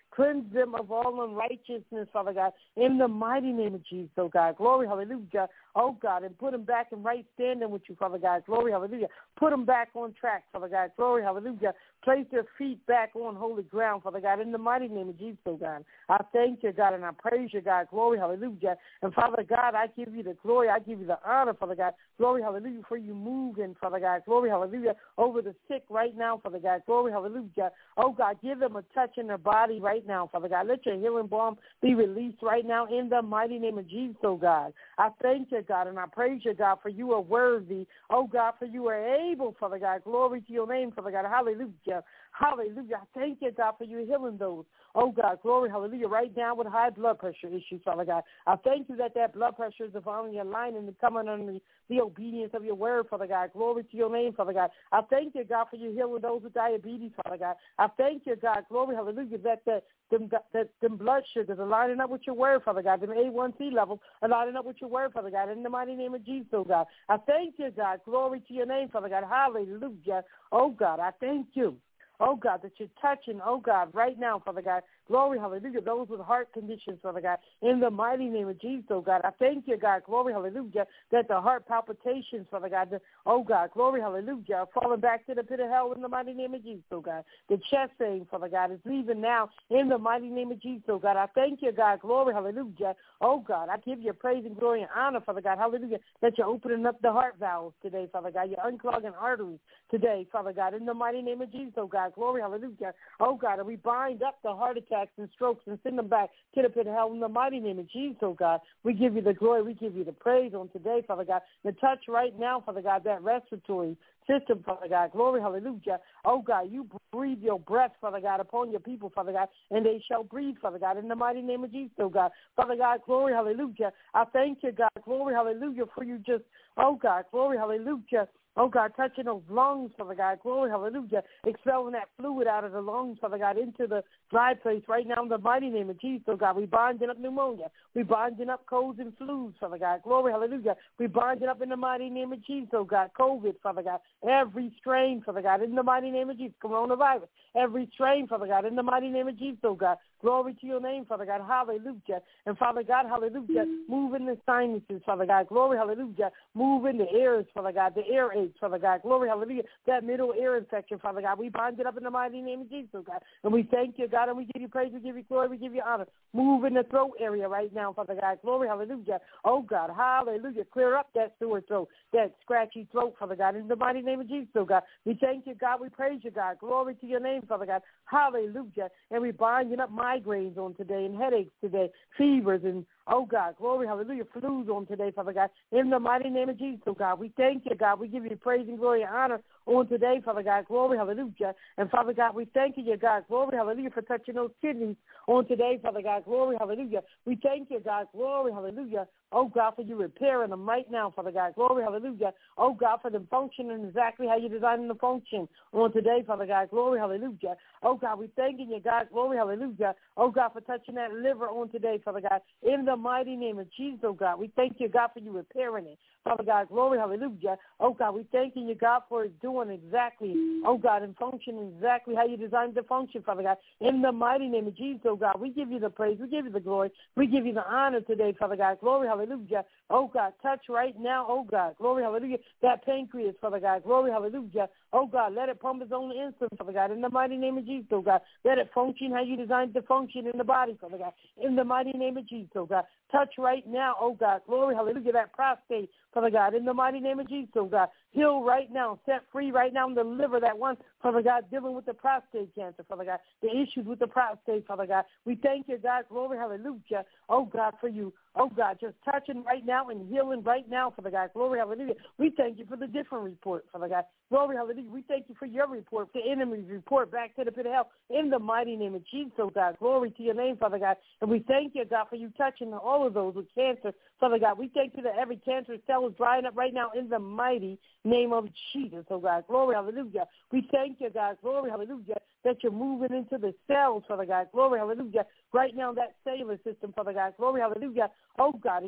Cleanse them of all unrighteousness, Father God, in the mighty name of Jesus, oh God. Glory, hallelujah, oh God, and put them back in right standing with you, Father God. Glory, hallelujah. Put them back on track, Father God. Glory, hallelujah. Place their feet back on holy ground, Father God, in the mighty name of Jesus, oh God. I thank you, God, and I praise you, God. Glory, hallelujah. And Father God, I give you the glory. I give you the honor, Father God. Glory, hallelujah, for you moving, Father God. Glory, hallelujah, over the sick right now, Father God. Glory, hallelujah. Oh, God, give them a touch in their body right now, Father God. Let your healing balm be released right now in the mighty name of Jesus, oh God. I thank you, God, and I praise you, God, for you are worthy. Oh, God, for you are able, Father God. Glory to your name, Father God. Hallelujah. Hallelujah. I thank you, God, for you healing those. Oh, God, glory, hallelujah, right now with high blood pressure issues, Father God. I thank you that blood pressure is divinely aligned and coming under the obedience of your word, Father God. Glory to your name, Father God. I thank you, God, for you healing those with diabetes, Father God. I thank you, God, glory, hallelujah, that them blood sugars are lining up with your word, Father God. Them A1C levels are lining up with your word, Father God. In the mighty name of Jesus, oh God. I thank you, God. Glory to your name, Father God. Hallelujah. Oh, God, I thank you. Oh, God, that you're touching, oh, God, right now, Father God. Glory, hallelujah, those with heart conditions, Father God. In the mighty name of Jesus, oh, God. I thank you, God, glory, hallelujah, that the heart palpitations, Father God, oh, God, glory, hallelujah, are falling back to the pit of hell in the mighty name of Jesus, oh, God. The chest pain, Father God, is leaving now in the mighty name of Jesus, oh, God. I thank you, God, glory, hallelujah. Oh, God, I give you praise and glory and honor, Father God, hallelujah, that you're opening up the heart valves today, Father God. You're unclogging arteries today, Father God, in the mighty name of Jesus, oh, God. Glory, hallelujah. Oh, God, and we bind up the heart attacks and strokes and send them back to the pit of hell in the mighty name of Jesus, oh, God. We give you the glory. We give you the praise on today, Father God. The touch right now, Father God, that respiratory system, Father God. Glory, hallelujah. Oh, God, you breathe your breath, Father God, upon your people, Father God, and they shall breathe, Father God, in the mighty name of Jesus, oh, God. Father God, glory, hallelujah. I thank you, God. Glory, hallelujah, for you just, oh, God, glory, hallelujah. Oh, God, touching those lungs, Father God. Glory, hallelujah. Expelling that fluid out of the lungs, Father God, into the dry place right now in the mighty name of Jesus, oh, God. We binding up pneumonia. We binding up colds and flus, Father God. Glory, hallelujah. We binding up in the mighty name of Jesus, oh, God. COVID, Father God. Every strain, Father God, in the mighty name of Jesus. Coronavirus. Every strain, Father God, in the mighty name of Jesus, oh, God. Glory to your name, Father God. Hallelujah. And Father God, hallelujah. Move in the sinuses, Father God. Glory, hallelujah. Move in the ears, Father God. The ear aches, Father God. Glory, hallelujah. That middle ear infection, Father God. We bind it up in the mighty name of Jesus, oh, God. And we thank you, God, and we give you praise, we give you glory, we give you honor. Move in the throat area right now, Father God. Glory, hallelujah. Oh, God, hallelujah. Clear up that sore throat, that scratchy throat, Father God. In the mighty name of Jesus, oh, God. We thank you, God. We praise you, God. Glory to your name, Father God. Hallelujah. And we binding up migraines on today and headaches today, fevers and, oh, God, glory, hallelujah, flus on today, Father God. In the mighty name of Jesus, oh, God, we thank you, God. We give you praise and glory and honor on today, Father God. Glory, hallelujah. And, Father God, we thank you, God. Glory, hallelujah, for touching those kidneys on today, Father God. Glory, hallelujah. We thank you, God. Glory, hallelujah. Oh, God, for you repairing them right now, Father God. Glory, hallelujah. Oh, God, for them functioning exactly how you designed them to function on today, Father God. Glory, hallelujah. Oh, God, we thanking you, God. Glory, hallelujah. Oh, God, for touching that liver on today, Father God. In the mighty name of Jesus, oh, God, we thank you, God, for you repairing it. Father God, glory, hallelujah. Oh, God, we thanking you, God, for it doing exactly, oh, God, and functioning exactly how you designed it to function, Father God. In the mighty name of Jesus, oh, God, we give you the praise. We give you the glory. We give you the honor today, Father God. Glory, hallelujah. Oh, God, touch right now, oh, God. Glory, hallelujah. That pancreas, Father God. Glory, hallelujah. Oh, God, let it pump its own insulin, Father God. In the mighty name of Jesus, oh, God. Let it function how you designed it to function in the body, Father God. In the mighty name of Jesus, oh, God. Touch right now, oh, God. Glory, hallelujah. That prostate, Father God. In the mighty name of Jesus, oh, God. Heal right now. Set free right now and deliver that one, Father God, dealing with the prostate cancer, Father God. The issues with the prostate, Father God. We thank you, God. Glory, hallelujah. Oh, God, for you. Oh, God, just touching right now and healing right now, Father God. Glory, hallelujah. We thank you for the different report, Father God. Glory, hallelujah. We thank you for your report, the enemy's report back to the pit of hell in the mighty name of Jesus, oh, God. Glory to your name, Father God. And we thank you, God, for you touching all of those with cancer, Father God. We thank you that every cancerous cell is drying up right now in the mighty name of Jesus, oh, God. Glory, hallelujah. We thank you, God. Glory, hallelujah, that you're moving into the cells, Father God. Glory, hallelujah. Right now, that cellular system, Father God. Glory, hallelujah. Oh, God, and you're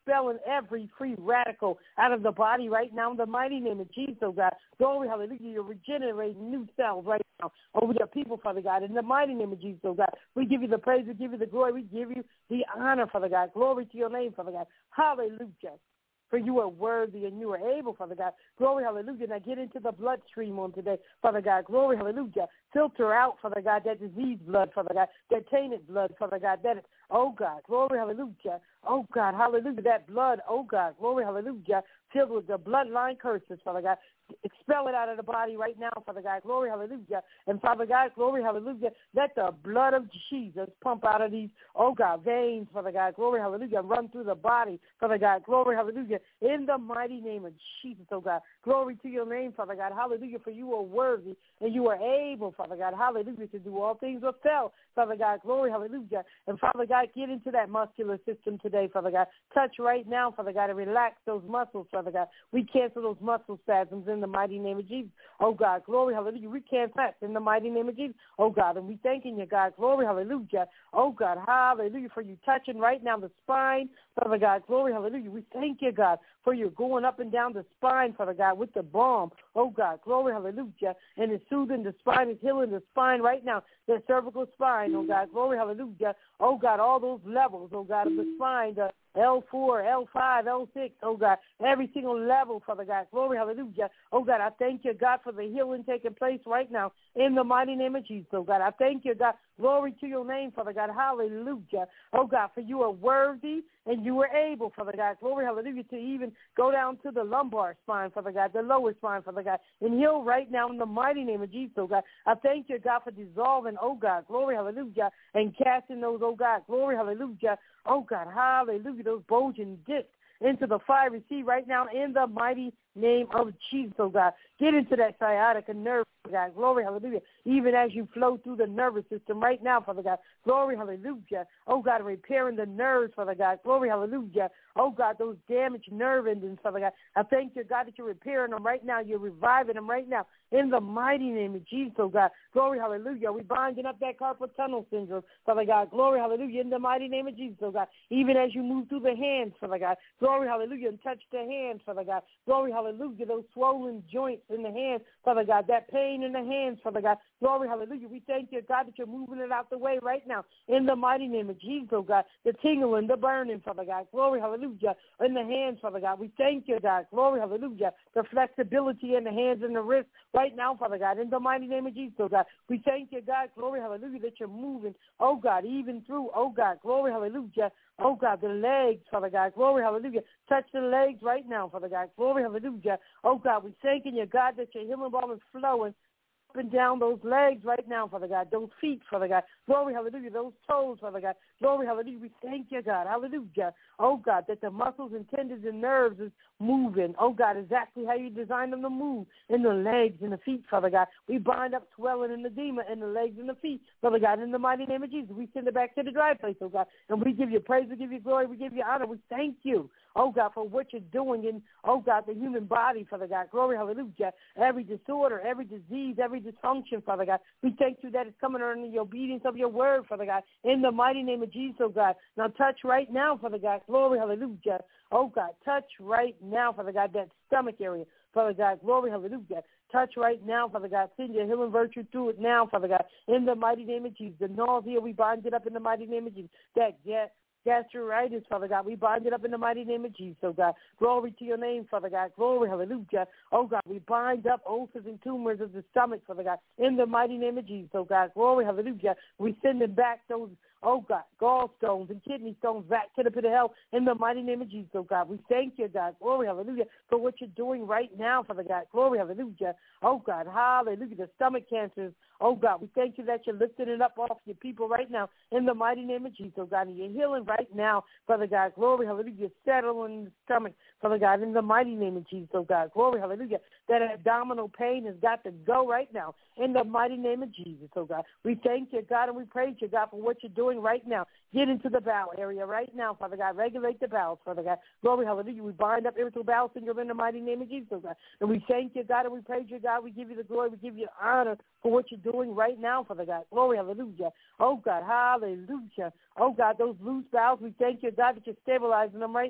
expelling every free radical out of the body right now in the mighty name of Jesus, oh God. Glory, hallelujah. You're regenerating new cells right now over your people, Father God. In the mighty name of Jesus, oh God. We give you the praise, we give you the glory, we give you the honor, Father God. Glory to your name, Father God. Hallelujah. For you are worthy and you are able, Father God. Glory, hallelujah. Now get into the bloodstream on today, Father God. Glory, hallelujah. Filter out, Father God, that disease blood, Father God, that tainted blood, Father God, that, oh God, glory, hallelujah. Oh God, hallelujah, that blood, oh God, glory, hallelujah, filled with the bloodline curses, Father God. Expel it out of the body right now, Father God. Glory, hallelujah. And Father God, glory, hallelujah. Let the blood of Jesus pump out of these, oh God, veins, Father God. Glory, hallelujah. Run through the body, Father God. Glory, hallelujah. In the mighty name of Jesus, oh God. Glory to your name, Father God. Hallelujah. For you are worthy and you are able, Father God. Hallelujah. To do all things well, Father God. Glory, hallelujah. And Father God, get into that muscular system today, Father God. Touch right now, Father God, and relax those muscles, Father God. We cancel those muscle spasms in the mighty name of Jesus. Oh God, glory, hallelujah. We cancel that in the mighty name of Jesus. Oh God, and we thanking you, God. Glory, hallelujah. Oh God, hallelujah, for you touching right now the spine, Father God. Glory, hallelujah. We thank you, God, for you going up and down the spine, Father God, with the balm. Oh God, glory, hallelujah. And it's soothing the spine, it's healing the spine right now, the cervical spine, oh God, glory, hallelujah. Oh God, all those levels, oh God, of the spine, the L4, L5, L6, oh God, every single level, Father God. Glory, hallelujah. Oh God, I thank you, God, for the healing taking place right now in the mighty name of Jesus, oh God. I thank you, God. Glory to your name, Father God. Hallelujah. Oh God, for you are worthy and you are able, Father God. Glory, hallelujah, to even go down to the lumbar spine, Father God, the lower spine, Father God, and heal right now in the mighty name of Jesus, oh God. I thank you, God, for dissolving, oh God, glory, hallelujah, and casting those, oh God, glory, hallelujah, oh God, hallelujah, those bulging discs into the fiery sea right now in the mighty name of Jesus, oh God. Get into that sciatica nerve, God. Glory, hallelujah. Even as you flow through the nervous system right now, Father God. Glory, hallelujah. Oh God, repairing the nerves, Father God. Glory, hallelujah. Oh God, those damaged nerve endings, Father God. I thank you, God, that you're repairing them right now. You're reviving them right now in the mighty name of Jesus, oh God. Glory, hallelujah. We're binding up that carpal tunnel syndrome, Father God. Glory, hallelujah, in the mighty name of Jesus, oh God. Even as you move through the hands, Father God. Glory, hallelujah, and touch the hands, Father God. Glory, hallelujah, those swollen joints in the hands, Father God. That pain in the hands, Father God. Glory, hallelujah. We thank you, God, that you're moving it out the way right now in the mighty name of Jesus, oh God. The tingling, the burning, Father God. Glory, hallelujah, in the hands, Father God. We thank you, God. Glory, hallelujah. The flexibility in the hands and the wrists right now, Father God, in the mighty name of Jesus, oh God. We thank you, God. Glory, hallelujah, that you're moving, oh God, even through, oh God. Glory, hallelujah. Oh, God, the legs, Father God. Glory, hallelujah. Touch the legs right now, Father God. Glory, hallelujah. Oh, God, we thanking you, God, that your healing balm is flowing up and down those legs right now, Father God. Those feet, Father God. Glory, hallelujah. Those toes, Father God. Glory, hallelujah. We thank you, God. Hallelujah. Oh, God, that the muscles and tendons and nerves is moving. Oh, God, exactly how you designed them to move in the legs and the feet, Father God. We bind up swelling and edema in the legs and the feet, Father God. In the mighty name of Jesus, we send it back to the dry place, oh, God. And we give you praise, we give you glory, we give you honor. We thank you, oh, God, for what you're doing in, oh, God, the human body, Father God. Glory, hallelujah. Every disorder, every disease, every dysfunction, Father God. We thank you that it's coming under the obedience of your word, Father God. In the mighty name of Jesus, oh, God. Now touch right now, Father God. Glory, hallelujah. Oh, God, touch right now, Father God, that stomach area. Father God, glory, hallelujah. Touch right now, Father God. Send your healing virtue through it now, Father God. In the mighty name of Jesus. The nausea, we bind it up in the mighty name of Jesus. That gastritis, Father God. We bind it up in the mighty name of Jesus, oh God. Glory to your name, Father God. Glory, hallelujah. Oh God, we bind up ulcers and tumors of the stomach, Father God. In the mighty name of Jesus, oh God. Glory, hallelujah. We send them back those, oh God, gallstones and kidney stones back to the pit of hell in the mighty name of Jesus, oh God. We thank you, God. Glory, hallelujah, for what you're doing right now, Father God. Glory, hallelujah. Oh God, hallelujah. The stomach cancers, oh God, we thank you that you're lifting it up off your people right now in the mighty name of Jesus, oh God. And you're healing right now, Father God. Glory, hallelujah. You're settling the stomach, Father God, in the mighty name of Jesus, oh God. Glory, hallelujah. That abdominal pain has got to go right now in the mighty name of Jesus, oh God. We thank you, God, and we praise you, God, for what you're doing right now. Get into the bowel area right now, Father God. Regulate the bowels, Father God. Glory, hallelujah. We bind up irritable bowel syndrome in the mighty name of Jesus, oh God. And we thank you, God, and we praise you, God. We give you the glory. We give you honor for what you're doing right now, Father God. Glory, hallelujah. Oh, God, hallelujah. Oh, God, those loose bowels, we thank you, God, that you're stabilizing them right now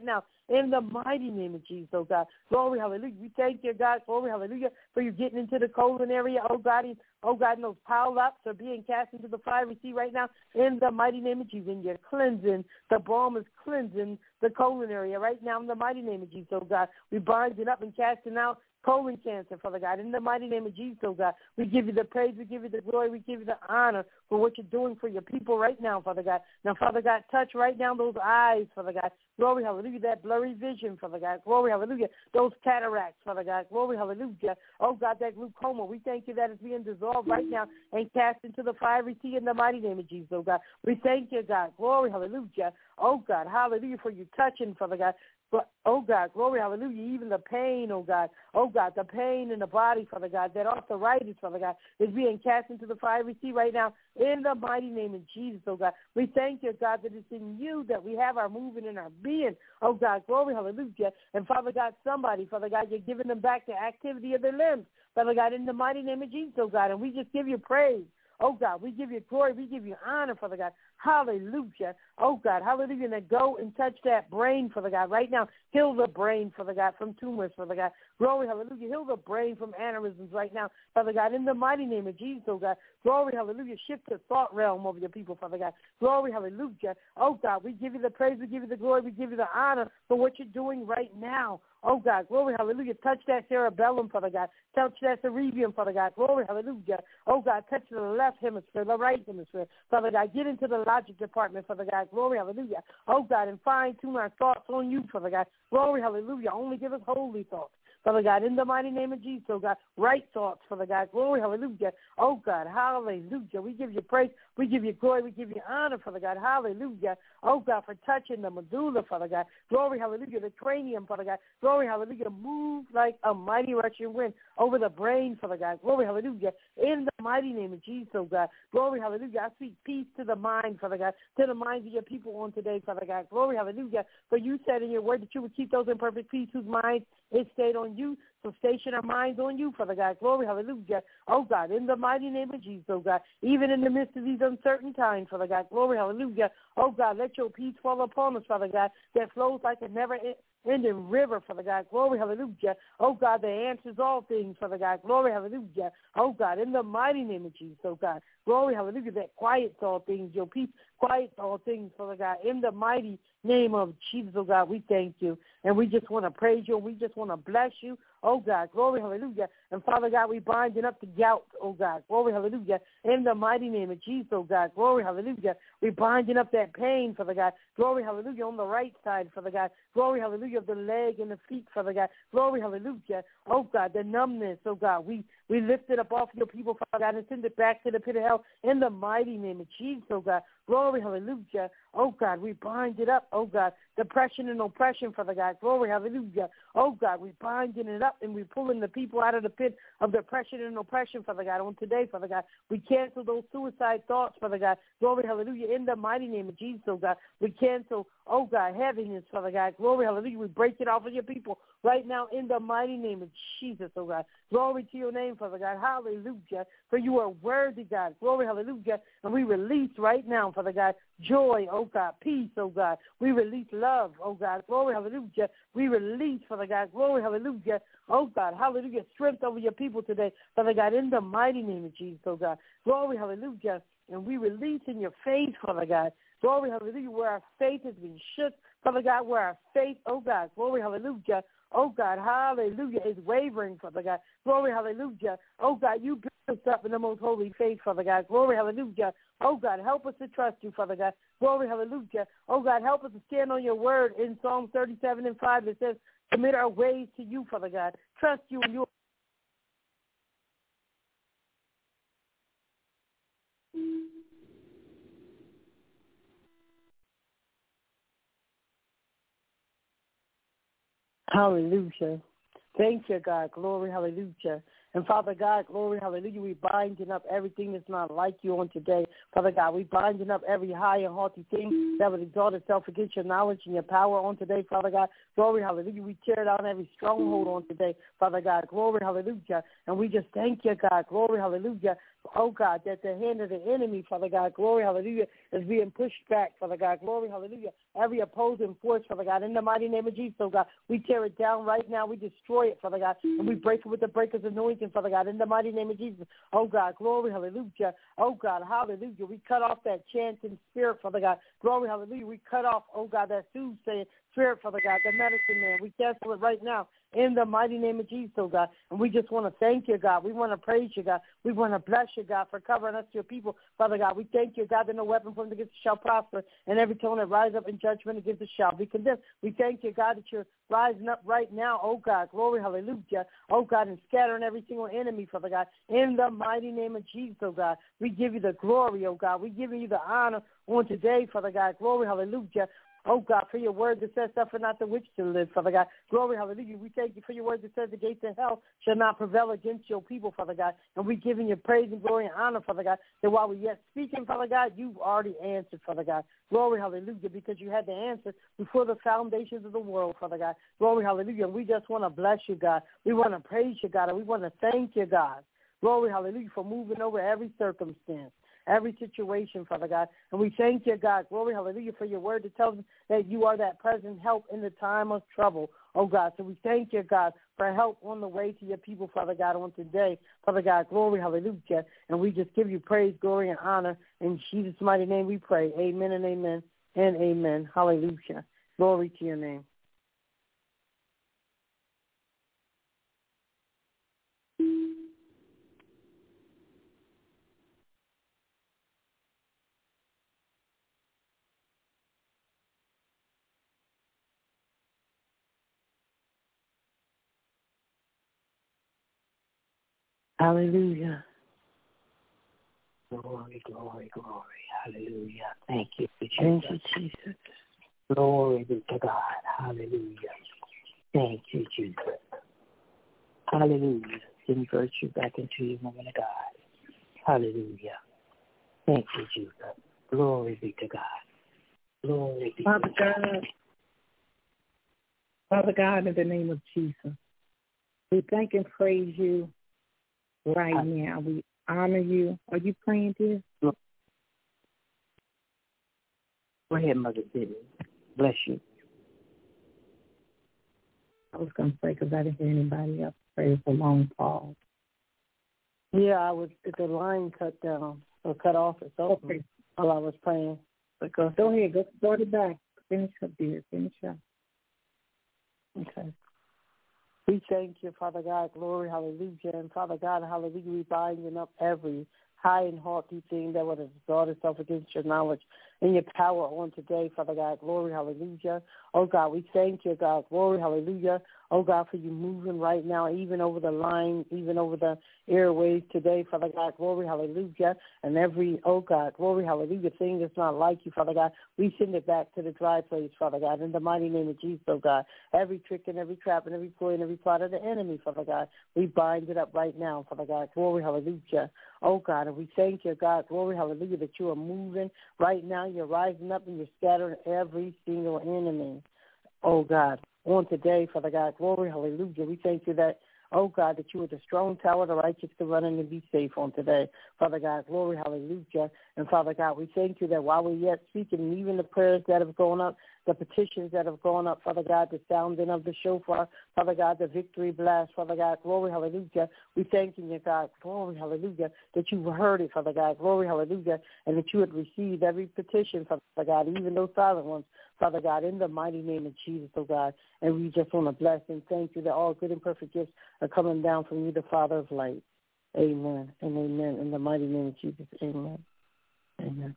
in the mighty name of Jesus, oh God. Glory, hallelujah. We thank you, God, glory, hallelujah, for you getting into the colon area, oh God, and those pile-ups are being cast into the fiery sea right now in the mighty name of Jesus. And you're cleansing, the balm is cleansing the colon area right now in the mighty name of Jesus, oh God. We bind it up and casting out colon cancer, Father God. In the mighty name of Jesus, oh God, we give you the praise, we give you the glory, we give you the honor for what you're doing for your people right now, Father God. Now, Father God, touch right now those eyes, Father God. Glory, hallelujah, that blurry vision, Father God. Glory, hallelujah, those cataracts, Father God. Glory, hallelujah. Oh, God, that glaucoma, we thank you that it's being dissolved right now and cast into the fiery sea in the mighty name of Jesus, oh God. We thank you, God. Glory, hallelujah. Oh, God, hallelujah, for you touching, Father God. But, oh, God, glory, hallelujah, even the pain, oh, God, the pain in the body, Father God, that arthritis, Father God, is being cast into the fiery sea right now in the mighty name of Jesus, oh, God. We thank you, God, that it's in you that we have our moving and our being, oh, God, glory, hallelujah. And, Father God, somebody, Father God, you're giving them back the activity of their limbs, Father God, in the mighty name of Jesus, oh, God, and we just give you praise. Oh, God, we give you glory. We give you honor, Father God. Hallelujah. Oh, God, hallelujah. And then go and touch that brain, Father God, right now. Heal the brain, Father God, from tumors, Father God. Glory, hallelujah. Heal the brain from aneurysms right now, Father God, in the mighty name of Jesus, oh, God. Glory, hallelujah. Shift the thought realm over your people, Father God. Glory, hallelujah. Oh, God, we give you the praise. We give you the glory. We give you the honor for what you're doing right now. Oh, God, glory, hallelujah. Touch that cerebellum, Father God. Touch that cerebrium, Father God. Glory, hallelujah. Oh, God, touch the left hemisphere, the right hemisphere. Father God, get into the logic department, Father God. Glory, hallelujah. Oh, God, and fine-tune our thoughts on you, Father God. Glory, hallelujah. Only give us holy thoughts. Father God, in the mighty name of Jesus, oh God, right thoughts, Father God, glory, hallelujah, oh God, hallelujah, we give you praise, we give you glory, we give you honor, Father God, hallelujah, oh God, for touching the medulla, Father God, glory, hallelujah, the cranium, Father God, glory, hallelujah, move like a mighty rushing wind over the brain, Father God, glory, hallelujah, in the mighty name of Jesus, oh God, glory, hallelujah, I speak peace to the mind, Father God, to the minds of your people on today, Father God, glory, hallelujah, for you said in your word that you would keep those in perfect peace whose minds is stayed on you, so station our minds on you, Father God. Glory, hallelujah. Oh, God, in the mighty name of Jesus, oh, God, even in the midst of these uncertain times, Father God. Glory, hallelujah. Oh, God, let your peace fall upon us, Father God, that flows like a never-ending river, Father God. Glory, hallelujah. Oh, God, that answers all things, Father God. Glory, hallelujah. Oh, God, in the mighty name of Jesus, oh, God. Glory, hallelujah, that quiets all things. Your peace quiets all things, Father God. In the mighty name of Jesus, oh, God, we thank you. And we just want to praise you. And we just want to bless you. Oh, God, glory, hallelujah. And, Father God, we binding up the gout, oh, God, glory, hallelujah, in the mighty name of Jesus, oh, God, glory, hallelujah. We binding up that pain, Father God, glory, hallelujah, on the right side, Father God, glory, hallelujah, of the leg and the feet, Father God, glory, hallelujah, oh, God, the numbness, oh, God, we lift it up off your people, Father God, and send it back to the pit of hell in the mighty name of Jesus, oh, God, glory, hallelujah, oh, God, we bind it up, oh, God, depression and oppression, Father God, glory, hallelujah, oh, God, we binding it up and we pulling the people out of the pit of depression and oppression, Father God, on today, Father God, we cancel those suicide thoughts, Father God, glory, hallelujah, in the mighty name of Jesus, oh, God, we cancel, oh, God, heaviness, Father God, glory, hallelujah, we break it off of your people right now in the mighty name of Jesus, oh, God, glory to your name, Father God, hallelujah, for you are worthy, God, glory, hallelujah, and we release right now, Father God, joy, oh, God, peace, oh, God, we release love, oh, God, glory, hallelujah, we release, Father God, glory, hallelujah, oh, God, hallelujah, strength over your people today, Father God, in the mighty name of Jesus, oh, God, glory, hallelujah, and we release in your faith, Father God, glory, hallelujah, where our faith has been shook, Father God, where our faith, oh, God, glory, hallelujah, oh, God, hallelujah, is wavering, Father God, glory, hallelujah, oh, God, you build us up in the most holy faith, Father God, glory, hallelujah, oh, God, help us to trust you, Father God, glory, hallelujah, oh, God, help us to stand on your word in Psalm 37:5 that says, commit our ways to you, Father God, trust you and you. Hallelujah. Thank you, God. Glory, hallelujah. And Father God, glory, hallelujah, we binding up everything that's not like you on today. Father God, we binding up every high and haughty thing that would exalt itself against your knowledge and your power on today, Father God. Glory, hallelujah. We tear down every stronghold on today, Father God. Glory, hallelujah. And we just thank you, God. Glory, hallelujah. oh God, that the hand of the enemy, Father God, glory, hallelujah, is being pushed back, Father God, glory, hallelujah. Every opposing force, Father God, in the mighty name of Jesus, oh God, we tear it down right now. We destroy it, Father God, and we break it with the breaker's anointing, Father God, in the mighty name of Jesus. Oh God, glory, hallelujah. Oh God, hallelujah. We cut off that chanting spirit, Father God. Glory, hallelujah. We cut off, oh God, that soothsaying spirit, Father God, the medicine man. We cancel it right now in the mighty name of Jesus, oh God. And we just want to thank you, God. We want to praise you, God. We want to bless you, God, for covering us, your people, Father God. We thank you, God, that no weapon formed against us shall prosper, and every tongue that rise up in judgment against us shall be condemned. We thank you, God, that you're rising up right now, oh God. Glory, hallelujah. Oh God, and scattering every single enemy, Father God, in the mighty name of Jesus, oh God. We give you the glory, oh God. We give you the honor on today, Father God. Glory, hallelujah. Oh, God, for your word that says, suffer not the witch to live, Father God. Glory, hallelujah. We thank you for your word that says the gates of hell shall not prevail against your people, Father God. And we giving you praise and glory and honor, Father God, that while we're yet speaking, Father God, you've already answered, Father God. Glory, hallelujah, because you had the answer before the foundations of the world, Father God. Glory, hallelujah. And we just want to bless you, God. We want to praise you, God, and we want to thank you, God. Glory, hallelujah, for moving over every circumstance, every situation, Father God. And we thank you, God. Glory, hallelujah, for your word that tells us that you are that present help in the time of trouble, oh God. So we thank you, God, for help on the way to your people, Father God, on today. Father God, glory, hallelujah. And we just give you praise, glory, and honor. In Jesus' mighty name we pray. Amen and amen and amen. Hallelujah. Glory to your name. Hallelujah. Glory, glory, glory. Hallelujah. Thank you, Jesus. Thank you, Jesus. Glory be to God. Hallelujah. Thank you, Jesus. Hallelujah. Invert you back into you, woman of God. Hallelujah. Thank you, Jesus. Glory be to God. Glory be to God. Father God, in the name of Jesus, we thank and praise you right now. We honor you. Are you praying, dear? Go ahead, Mother City. Bless you. I was going to pray because I didn't hear anybody else pray for long pause. Yeah, I was, the line cut down or cut off or something Okay. while I was praying. But go ahead. Go start it back. Finish up, dear. Finish up. Okay. We thank you, Father God. Glory, hallelujah. And Father God, hallelujah, we binding up every high and haughty thing that would exalt itself against your knowledge and your power on today, Father God. Glory, hallelujah. Oh, God, we thank you, God. Glory, hallelujah. Oh, God, for you moving right now, even over the line, even over the airways today, Father God. Glory, hallelujah. And every, oh, God, glory, hallelujah, thing that's not like you, Father God, we send it back to the dry place, Father God, in the mighty name of Jesus, oh, God. Every trick and every trap and every ploy and every plot of the enemy, Father God, we bind it up right now, Father God. Glory, hallelujah. Oh, God, and we thank you, God. Glory, hallelujah, that you are moving right now. You're rising up and you're scattering every single enemy. Oh, God, on today, Father God, glory, hallelujah. We thank you that, oh, God, that you are the strong tower, the righteous to run in and be safe on today. Father God, glory, hallelujah. And, Father God, we thank you that while we're yet speaking, even the prayers that have gone up, the petitions that have gone up, Father God, the sounding of the shofar, Father God, the victory blast, Father God, glory, hallelujah. We thank you, God, glory, hallelujah, that you've heard it, Father God, glory, hallelujah, and that you had received every petition, Father God, even those silent ones, Father God, in the mighty name of Jesus, oh God. And we just want to bless and thank you that all good and perfect gifts are coming down from you, the Father of light. Amen and amen. In the mighty name of Jesus, amen. Amen.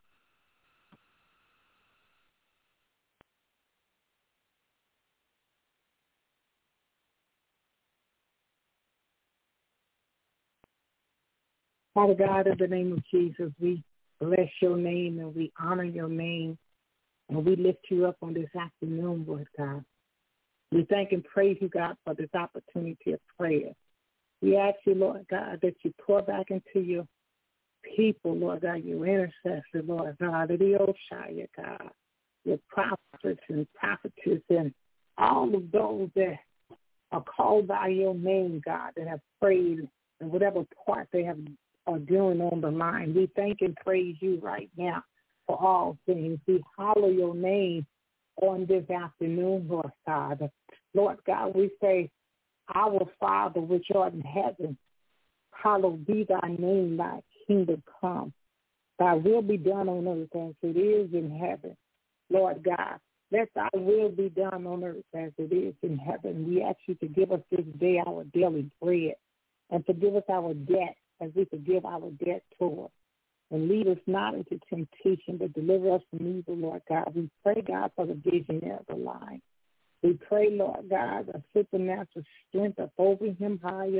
Father God, in the name of Jesus, we bless your name and we honor your name and we lift you up on this afternoon, Lord God. We thank and praise you, God, for this opportunity of prayer. We ask you, Lord God, that you pour back into your people, Lord God, your intercessor, Lord God, the Oshaya, God, your prophets and prophetess and all of those that are called by your name, God, that have prayed in whatever part they have are doing on the line. We thank and praise you right now for all things. We hallow your name on this afternoon, Lord God. Lord God, we say, our Father which art in heaven, hallowed be thy name, thy kingdom come. Thy will be done on earth as it is in heaven. Lord God, let thy will be done on earth as it is in heaven. We ask you to give us this day our daily bread and forgive us our debt as we forgive our debt toward. And lead us not into temptation, but deliver us from evil, Lord God. We pray, God, for the visionary of the line. We pray, Lord God, a supernatural strength up over him,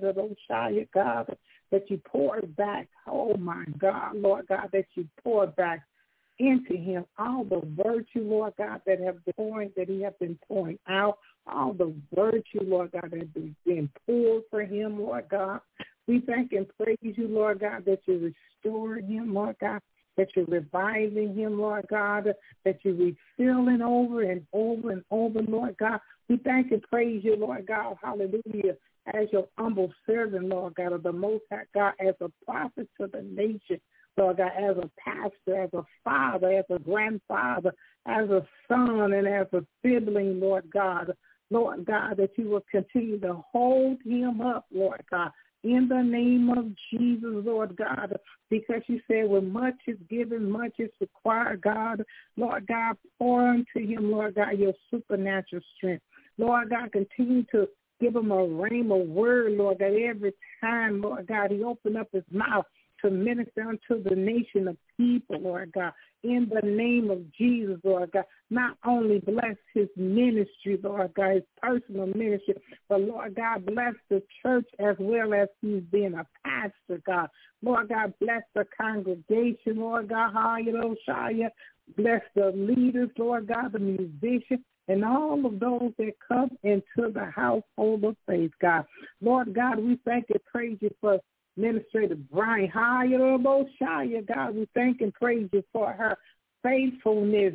God, that you pour back, oh my God, Lord God, that you pour back into him all the virtue, Lord God, that he has been pouring out, all the virtue, Lord God, that has been poured for him, Lord God. We thank and praise you, Lord God, that you're restoring him, Lord God, that you're reviving him, Lord God, that you're refilling over and over and over, Lord God. We thank and praise you, Lord God, hallelujah, as your humble servant, Lord God, of the Most High God, as a prophet to the nation, Lord God, as a pastor, as a father, as a grandfather, as a son, and as a sibling, Lord God, that you will continue to hold him up, Lord God, in the name of Jesus, Lord God, because you said when much is given, much is required, God. Lord God, pour unto him, Lord God, your supernatural strength. Lord God, continue to give him a rhema word, Lord God, every time, Lord God, he opened up his mouth to minister unto the nation of people, Lord God, in the name of Jesus, Lord God. Not only bless his ministry, Lord God, his personal ministry, but, Lord God, bless the church as well as he's being a pastor, God. Lord God, bless the congregation, Lord God, bless the leaders, Lord God, the musicians, and all of those that come into the household of faith, God. Lord God, we thank and praise you for Administrator Brian, God, we thank and praise you for her faithfulness,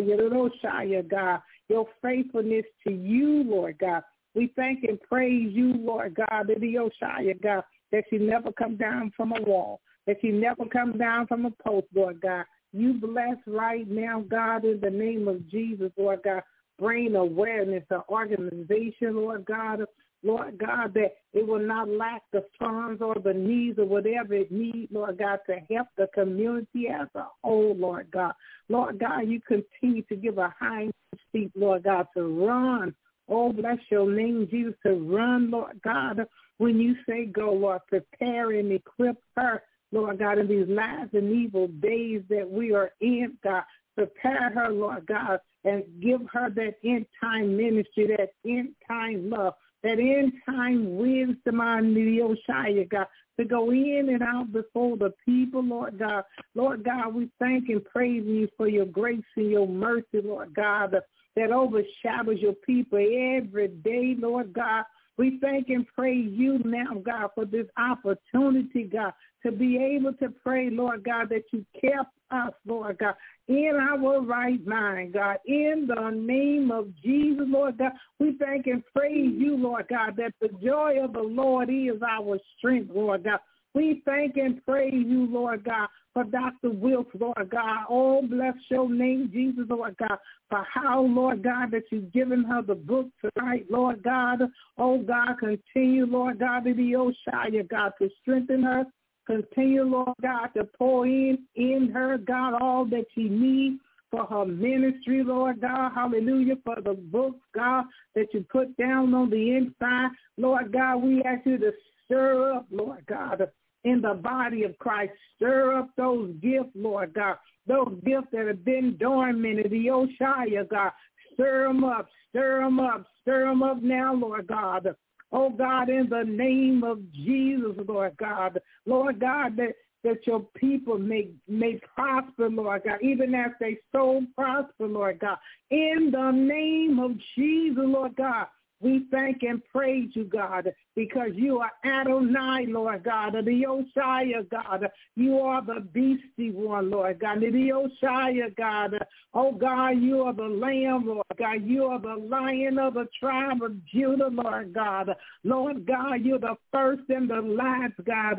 God, your faithfulness to you, Lord God. We thank and praise you, Lord God, God, that you never come down from a wall, that you never come down from a post, Lord God. You bless right now, God, in the name of Jesus, Lord God. Bring awareness, an organization, Lord God, that it will not lack the funds or the needs or whatever it needs, Lord God, to help the community as a whole, Lord God. Lord God, you continue to give a hind feet, Lord God, to run. Oh, bless your name, Jesus, to run, Lord God. When you say go, Lord, prepare and equip her, Lord God, in these last and evil days that we are in, God. Prepare her, Lord God, and give her that end-time ministry, that end-time love, that end-time wisdom on the Oshia, God, to go in and out before the people, Lord God. Lord God, we thank and praise you for your grace and your mercy, Lord God, that overshadows your people every day, Lord God. We thank and praise you now, God, for this opportunity, God, to be able to pray, Lord God, that you kept us, Lord God, in our right mind, God, in the name of Jesus, Lord God. We thank and praise you, Lord God, that the joy of the Lord is our strength, Lord God. We thank and praise you, Lord God, for Dr. Wilkes, Lord God. Oh, bless your name, Jesus, Lord God, for how, Lord God, that you've given her the book to write, Lord God. Oh, God, continue, Lord God, to be Oshia, God, to strengthen her. Continue, Lord God, to pour in her, God, all that she needs for her ministry, Lord God. Hallelujah, for the books, God, that you put down on the inside. Lord God, we ask you to stir up, Lord God, in the body of Christ. Stir up those gifts, Lord God, those gifts that have been dormant in the Oshia, God. Stir them up, stir them up, stir them up now, Lord God. Oh, God, in the name of Jesus, Lord God. Lord God, that your people may prosper, Lord God, even as they so prosper, Lord God. In the name of Jesus, Lord God, we thank and praise you, God, because you are Adonai, Lord God, the Oshia, God. You are the beastie one, Lord God, the Oshia, God. Oh, God, you are the Lamb, Lord God. You are the Lion of the tribe of Judah, Lord God. Lord God, you're the first and the last, God.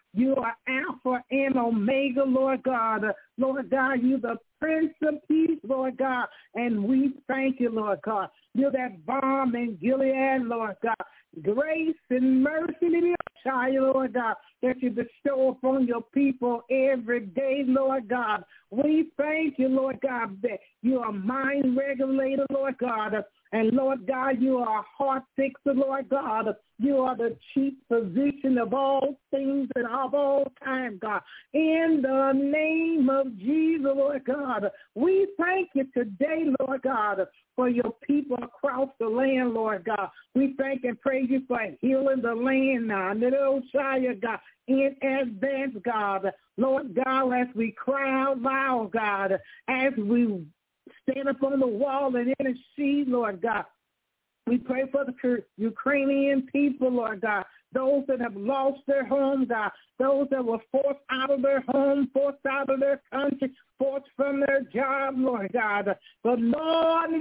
You are Alpha and Omega, Lord God. Lord God, you're the Prince of Peace, Lord God. And we thank you, Lord God. You're that balm in Gilead, Lord God. Grace and mercy to be child, Lord God, that you bestow upon your people every day, Lord God. We thank you, Lord God, that you are a mind regulator, Lord God. And, Lord God, you are a heart fixer, Lord God. You are the chief physician of all things and of all time, God. In the name of Jesus, Lord God, we thank you today, Lord God, for your people across the land, Lord God. We thank and praise you for healing the land now, little Shia, God, in advance, God. Lord God, as we cry out loud, God, as we stand up on the wall and intercede, Lord God. We pray for the Ukrainian people, Lord God, those that have lost their home, God, those that were forced out of their home, forced out of their country, forced from their job, Lord God. But Lord,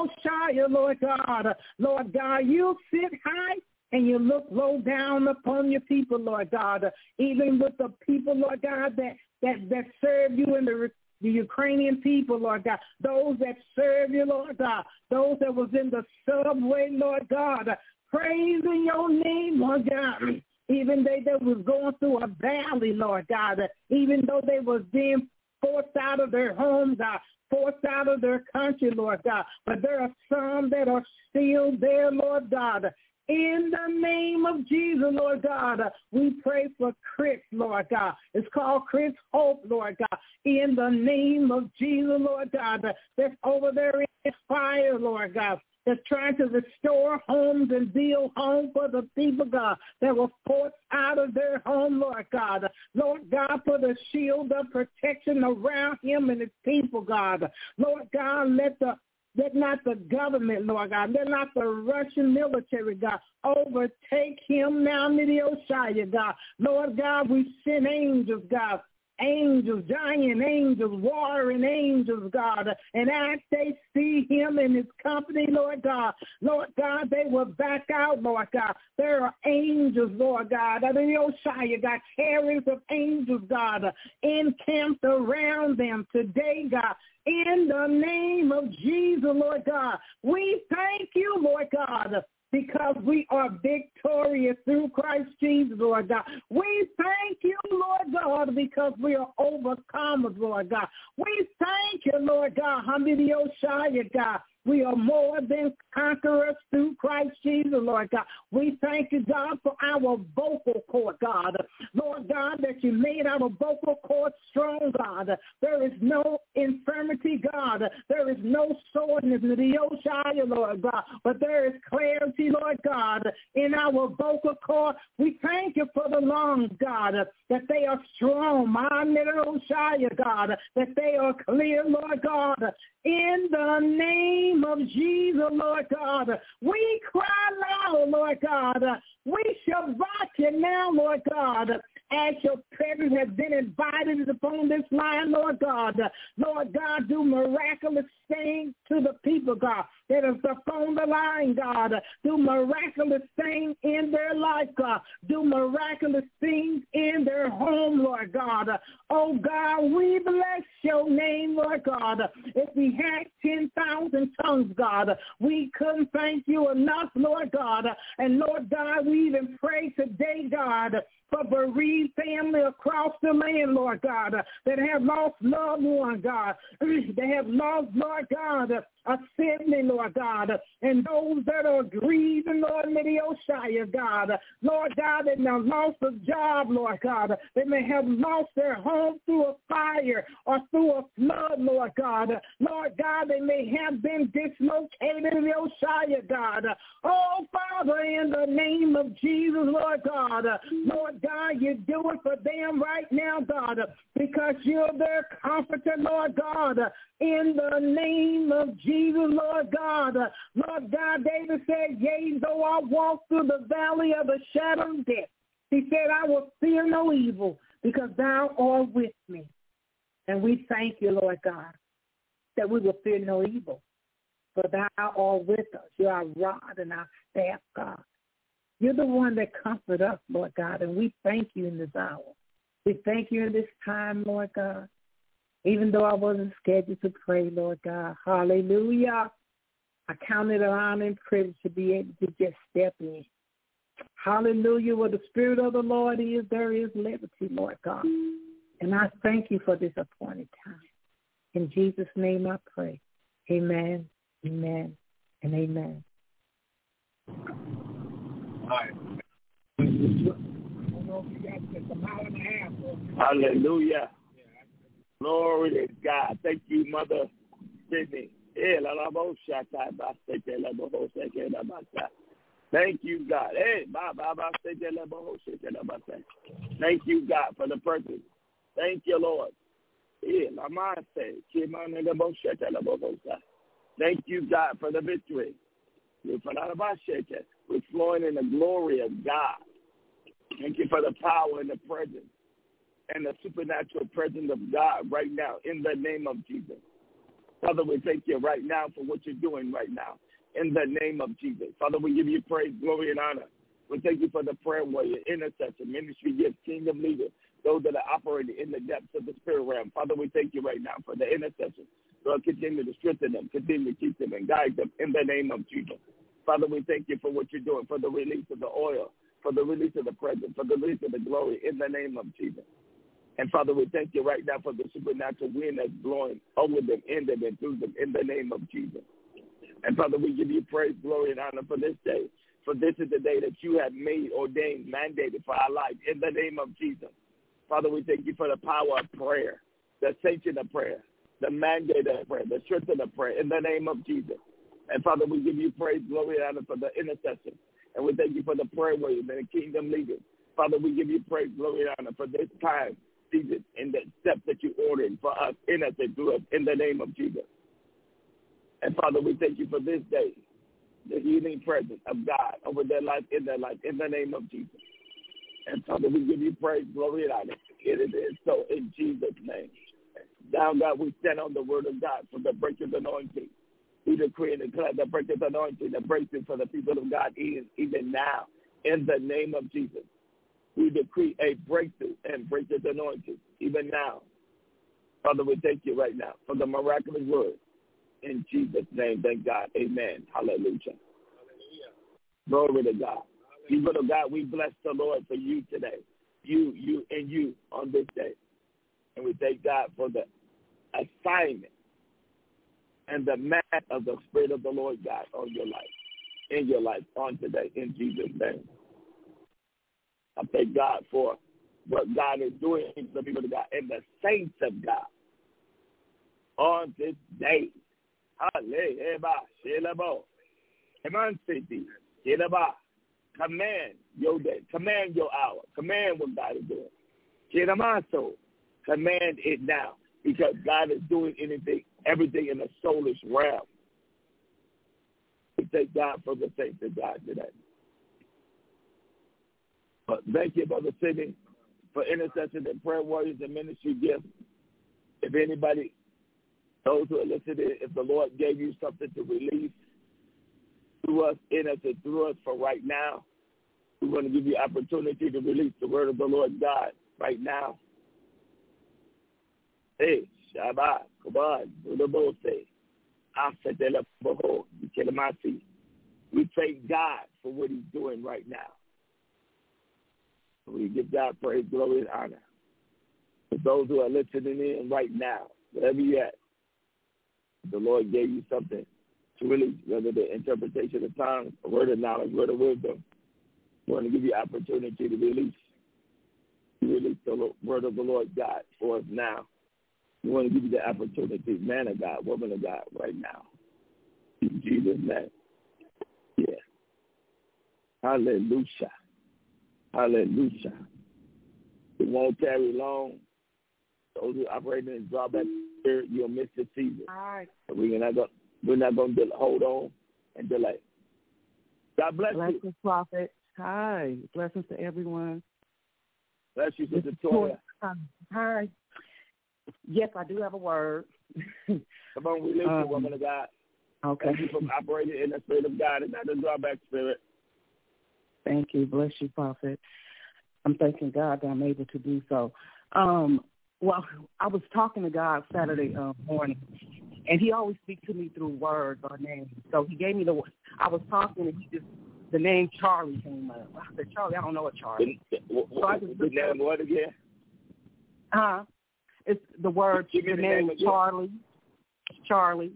Lord God, you sit high and you look low down upon your people, Lord God, even with the people, Lord God, that serve you in the Ukrainian people, Lord God, those that serve you, Lord God, those that was in the subway, Lord God, praising your name, Lord God, even they that was going through a valley, Lord God, even though they was being forced out of their homes, God, forced out of their country, Lord God, but there are some that are still there, Lord God. In the name of Jesus, Lord God, we pray for Chris, Lord God. It's called Chris Hope, Lord God. In the name of Jesus, Lord God, that's over there in fire, Lord God, that's trying to restore homes and build homes for the people, God, that were forced out of their home, Lord God. Lord God, put a shield of protection around him and his people, God. Lord God, let not the government, Lord God, let not the Russian military, God, overtake him now, Midioshiah, God. Lord God, we send angels, God, angels, giant angels, warring angels, God, and as they see him and his company, Lord God, they will back out, Lord God. There are angels, Lord God, Midioshiah, God, carriers of angels, God, encamped around them today, God. In the name of Jesus, Lord God, we thank you, Lord God, because we are victorious through Christ Jesus, Lord God. We thank you, Lord God, because we are overcomers, Lord God. We thank you, Lord God, Hamidiyoshaya, God. We are more than conquerors through Christ Jesus, Lord God. We thank you, God, for our vocal cord, God. Lord God, that you made our vocal cord strong, God. There is no infirmity, God. There is no soreness in the Oshia, Lord God. But there is clarity, Lord God, in our vocal cord. We thank you for the lungs, God, that they are strong, Oshia, God, that they are clear, Lord God. In the name of Jesus, Lord God, we cry loud, Lord God. We shall rock you now, Lord God, as your presence has been invited upon this line, Lord God. Lord God, do miraculous things to the people, God, that is upon the line, God. Do miraculous things in their life, God. Do miraculous things in their home, Lord God. Oh, God, we bless your name, Lord God. If we had 10,000 tongues, God, we couldn't thank you enough, Lord God. And, Lord God, we even pray today, God, for bereaved family across the land, Lord God, that have lost loved ones, God. They have lost, Lord God, a sibling, Lord God, and those that are grieving, Lord, Midioshiah, God. Lord God, they may have lost a job, Lord God. They may have lost their home through a fire or through a flood, Lord God. Lord God, they may have been dislocated, Midioshiah, God. Oh, Father, in the name of Jesus, Lord God, Lord God, you do it for them right now, God, because you're their comforter, Lord God. In the name of Jesus, Lord God. Lord God, David said, yea, though I walk through the valley of the shadow of death, he said, I will fear no evil because thou art with me. And we thank you, Lord God, that we will fear no evil, for thou art with us. You're our rod and our staff, God. You're the one that comforts us, Lord God, and we thank you in this hour. We thank you in this time, Lord God. Even though I wasn't scheduled to pray, Lord God. Hallelujah. I count it an honor and privilege to be able to just step in. Hallelujah. Where the Spirit of the Lord is, there is liberty, Lord God. And I thank you for this appointed time. In Jesus' name I pray. Amen, amen, and amen. All right. Hallelujah. Glory to God. Thank you, Mother Sydney. Thank you, God. Thank you, God, for the purpose. Thank you, Lord. Thank you, God, for the victory. We're flowing in the glory of God. Thank you for the power and the presence and the supernatural presence of God right now in the name of Jesus. Father, we thank you right now for what you're doing right now in the name of Jesus. Father, we give you praise, glory, and honor. We thank you for the prayer warrior, intercessor, ministry gifts, kingdom leaders, those that are operating in the depths of the spirit realm. Father, we thank you right now for the intercessors. Lord, continue to strengthen them, continue to keep them and guide them in the name of Jesus. Father, we thank you for what you're doing, for the release of the oil, for the release of the presence, for the release of the glory in the name of Jesus. And Father, we thank you right now for the supernatural wind that's blowing over them, in them, and through them in the name of Jesus. And Father, we give you praise, glory, and honor for this day. For this is the day that you have made, ordained, mandated for our life in the name of Jesus. Father, we thank you for the power of prayer, the sanction of prayer, the mandate of prayer, the strength of prayer in the name of Jesus. And Father, we give you praise, glory, and honor for the intercessor. And we thank you for the prayer warriors and the kingdom leaders. Father, we give you praise, glory, and honor for this time, season, and the steps that you ordered for us in us and through us in the name of Jesus. And Father, we thank you for this day, the healing presence of God over their life, in the name of Jesus. And Father, we give you praise, glory, and honor. It is so in Jesus' name. Now, God, we stand on the word of God for the breaker's anointing. We decree and declare the breaker's anointing, the breakthrough for the people of God even now, in the name of Jesus. We decree a breakthrough and breaker's anointing even now. Father, we thank you right now for the miraculous word. In Jesus' name, thank God. Amen. Hallelujah. Glory to God. People of God, we bless the Lord for you today. You on this day. And we thank God for the assignment and the man of the Spirit of the Lord God on your life, in your life on today, in Jesus' name. I thank God for what God is doing for the people of God and the saints of God on this day. Command your day. Command your hour. Command what God is doing. Command it now, because God is doing everything in the soulish realm. We thank God for the saints of God today. But thank you, Brother Sidney, for intercession and prayer warriors and ministry gifts. If anybody, those who are listening, if the Lord gave you something to release through us, in us, and through us for right now, we want to give you opportunity to release the word of the Lord God right now. Hey, Shabbat, Kabad, Budabose, Asetelaboho, Kelamasi. We thank God for what he's doing right now. We give God praise, glory, and honor. For those who are listening in right now, wherever you're at, the Lord gave you something to release, whether the interpretation of tongues, a word of knowledge, word of wisdom. We want to give you opportunity to release the word of the Lord God for us now. We want to give you the opportunity, man of God, woman of God, right now. In Jesus' name. Yeah. Hallelujah. Hallelujah. It won't tarry long. Those who operate in drawback spirit, you'll miss the season. All right. So we're not going to hold on and delay. God bless Blessings, you. Prophet. Hi. Blessings to everyone. Bless you, Sister Toya. Hi. Yes, I do have a word. Come on, we listen, woman of God. Okay. Thank you for operating in the spirit of God and not the drawback spirit. Thank you. Bless you, Prophet. I'm thanking God that I'm able to do so. Well, I was talking to God Saturday morning, and he always speaks to me through words or names. So he gave me I was talking, and the name Charlie came up. I said, Charlie, I don't know a Charlie. The name what again? It's the word, the name Charlie. Charlie,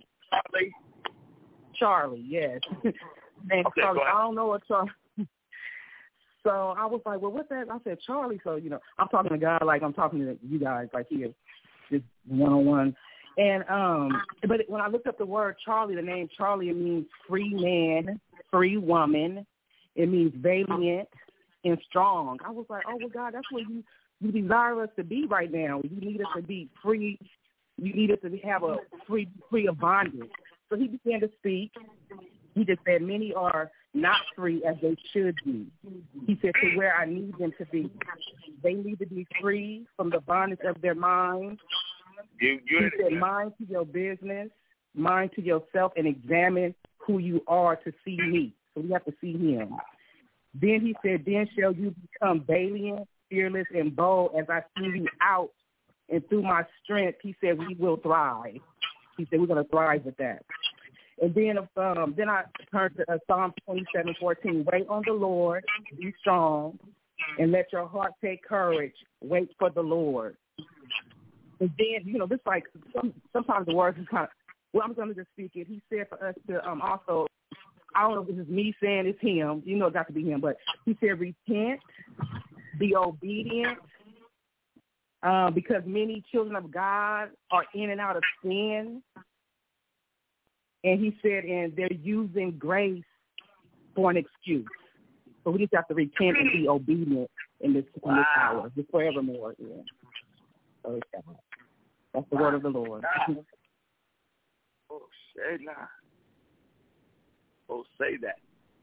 yes. Name okay, Charlie. I don't know a Charlie. So I was like, well, what's that? I said, Charlie. So, I'm talking to God like I'm talking to you guys, like here, just one-on-one. And but when I looked up the word Charlie, the name Charlie, it means free man, free woman. It means valiant and strong. I was like, oh, well, God, that's what you desire us to be right now. You need us to be free. You need us to have a free of bondage. So he began to speak. He just said, many are not free as they should be. He said, to where I need them to be. They need to be free from the bondage of their mind. He said, mind to your business, mind to yourself, and examine who you are to see me. So we have to see him. Then he said, then shall you become valiant, fearless, and bold as I see you out. And through my strength, he said, we will thrive. He said, we're going to thrive with that. And then I turned to Psalm 27:14. Wait on the Lord, be strong, and let your heart take courage. Wait for the Lord. And then, this like sometimes the words is kind of, well, I'm going to just speak it. He said for us to also, I don't know if this is me saying it's him. It got to be him. But he said repent, be obedient, because many children of God are in and out of sin. And he said, and they're using grace for an excuse. So we just have to repent and be obedient in this hour, just forevermore. Yeah. So that's the word of the Lord. Oh, say now. Oh, say that.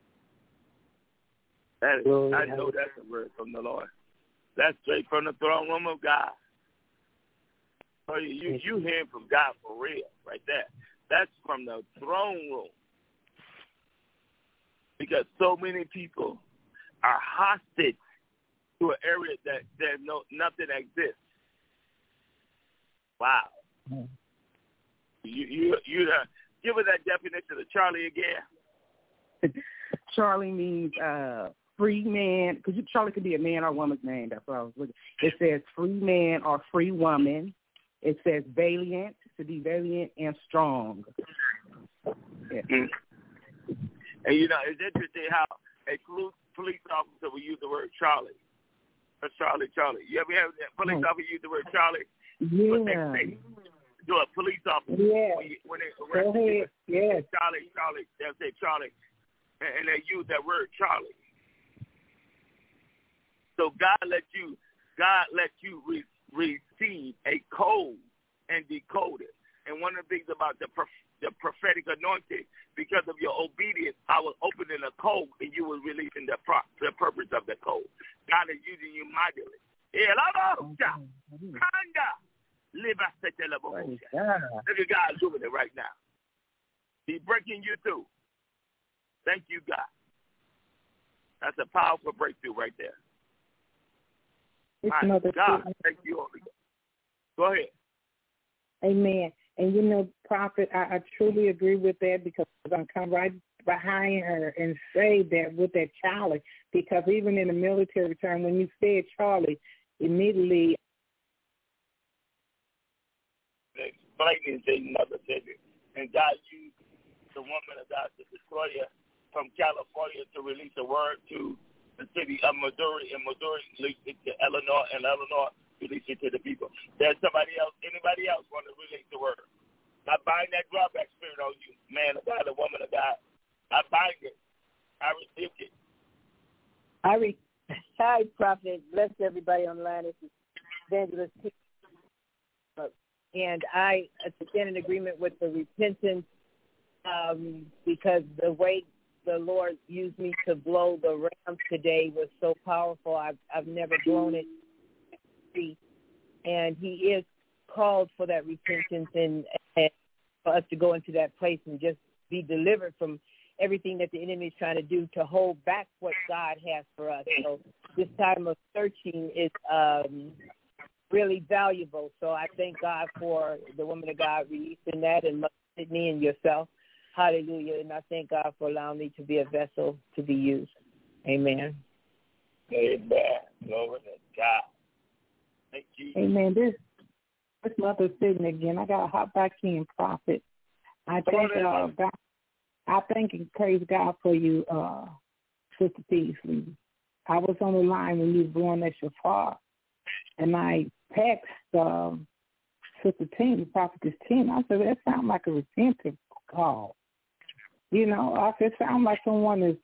I know that's a word from the Lord. That's straight from the throne room of God. So you hearing from God for real, right there. That's from the throne room. Because so many people are hostage to an area that there's nothing exists. Wow. You give us that definition of Charlie again. Charlie means free man, because Charlie could be a man or woman's name. That's what I was looking. It says free man or free woman. It says valiant, to be valiant and strong. Yeah. Mm-hmm. And it's interesting how a police officer will use the word Charlie. Or Charlie. You ever have a police officer use the word Charlie? Yeah. What they say to a police officer. Yeah. When they arrest people, yes. Charlie, they'll say Charlie. And they use that word Charlie. So God let you receive a code and decode it. And one of the things about the prophetic anointing, because of your obedience, I was opening a code and you were releasing the purpose of the code. God is using you mightily. Look at God doing it right now. He's breaking you through. Thank you, God. That's a powerful breakthrough right there. My God, thank you, Holy Ghost. Go ahead. Amen. And Prophet, I truly agree with that, because I'm come right behind her and say that with that Charlie, because even in the military term, when you said Charlie, immediately explaining things Mother said it. And God used the woman of God, Sister Toya, from California to release a word to the city of Missouri, and Missouri released it to Illinois, and Illinois released it to the people. There's anybody else want to release the word? I bind that drawback spirit on you, man of God, a woman of God. I bind it. I rebuke it. Hi, Prophet. Bless everybody online. This is Evangelist. And I stand in agreement with the repentance, because the way the Lord used me to blow the rams today was so powerful. I've never blown it. And he is called for that repentance and for us to go into that place and just be delivered from everything that the enemy is trying to do to hold back what God has for us. So this time of searching is really valuable. So I thank God for the woman of God releasing that, and Mother Sidney and yourself. Hallelujah. And I thank God for allowing me to be a vessel to be used. Amen. Amen. Glory to God. Thank you. Amen. This Mother Sidney again. I got to hop back in, Prophet. I thank God. I thank and praise God for you, Sister Peasley. I was on the line when you were blowing that shofar, and I text Sister Tina, Prophetess Tina. I said, that sounds like a repentant call. You know, I said, it sounds like someone is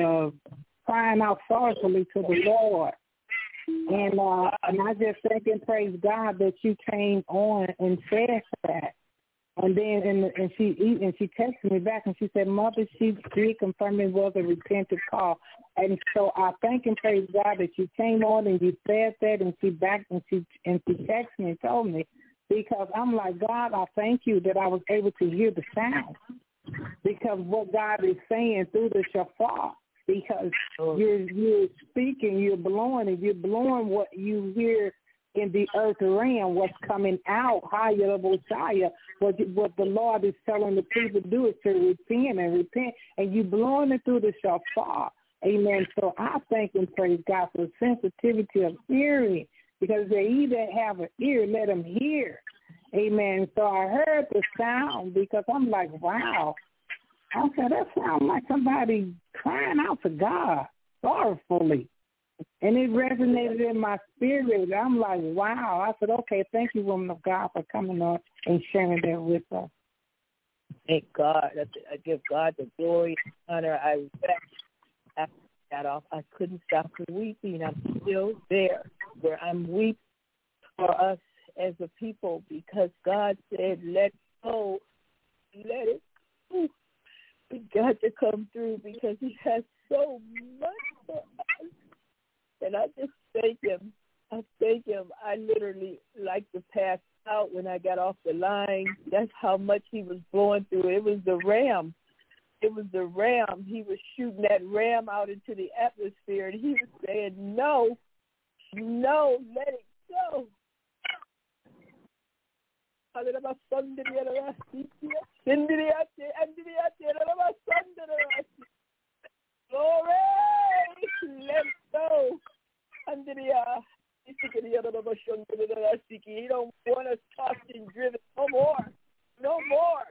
crying out sorrowfully to the Lord. And I just thank and praise God that you came on and said that. And then she texted me back and she said, Mother, she did confirm it was a repentant call. And so I thank and praise God that you came on and you said that, and she texted me and told me, because I'm like, God, I thank you that I was able to hear the sound, because what God is saying through the shofar, because you're speaking, you're blowing what you hear in the earth realm, what's coming out, higher Messiah. What the Lord is telling the people to do is to repent, and you blowing it through the shofar. Amen. So I thank and praise God for the sensitivity of hearing, because they either have an ear, let them hear. Amen. So I heard the sound, because I'm like, wow. I said, that sounds like somebody crying out to God sorrowfully. And it resonated in my spirit. I'm like, wow. I said, okay, thank you, woman of God, for coming on and sharing that with us. Thank God. I give God the glory and honor. After I got off, I couldn't stop weeping. I'm still there where I'm weeping for us as a people, because God said, let go. Let it go. We got to come through, because he has so much for us. And I just thank him. I thank him. I literally like to pass out when I got off the line. That's how much he was blowing through. It was the ram. It was the ram. He was shooting that ram out into the atmosphere, and he was saying, no, let it go. Glory, let go. He don't want us tossed and driven no more.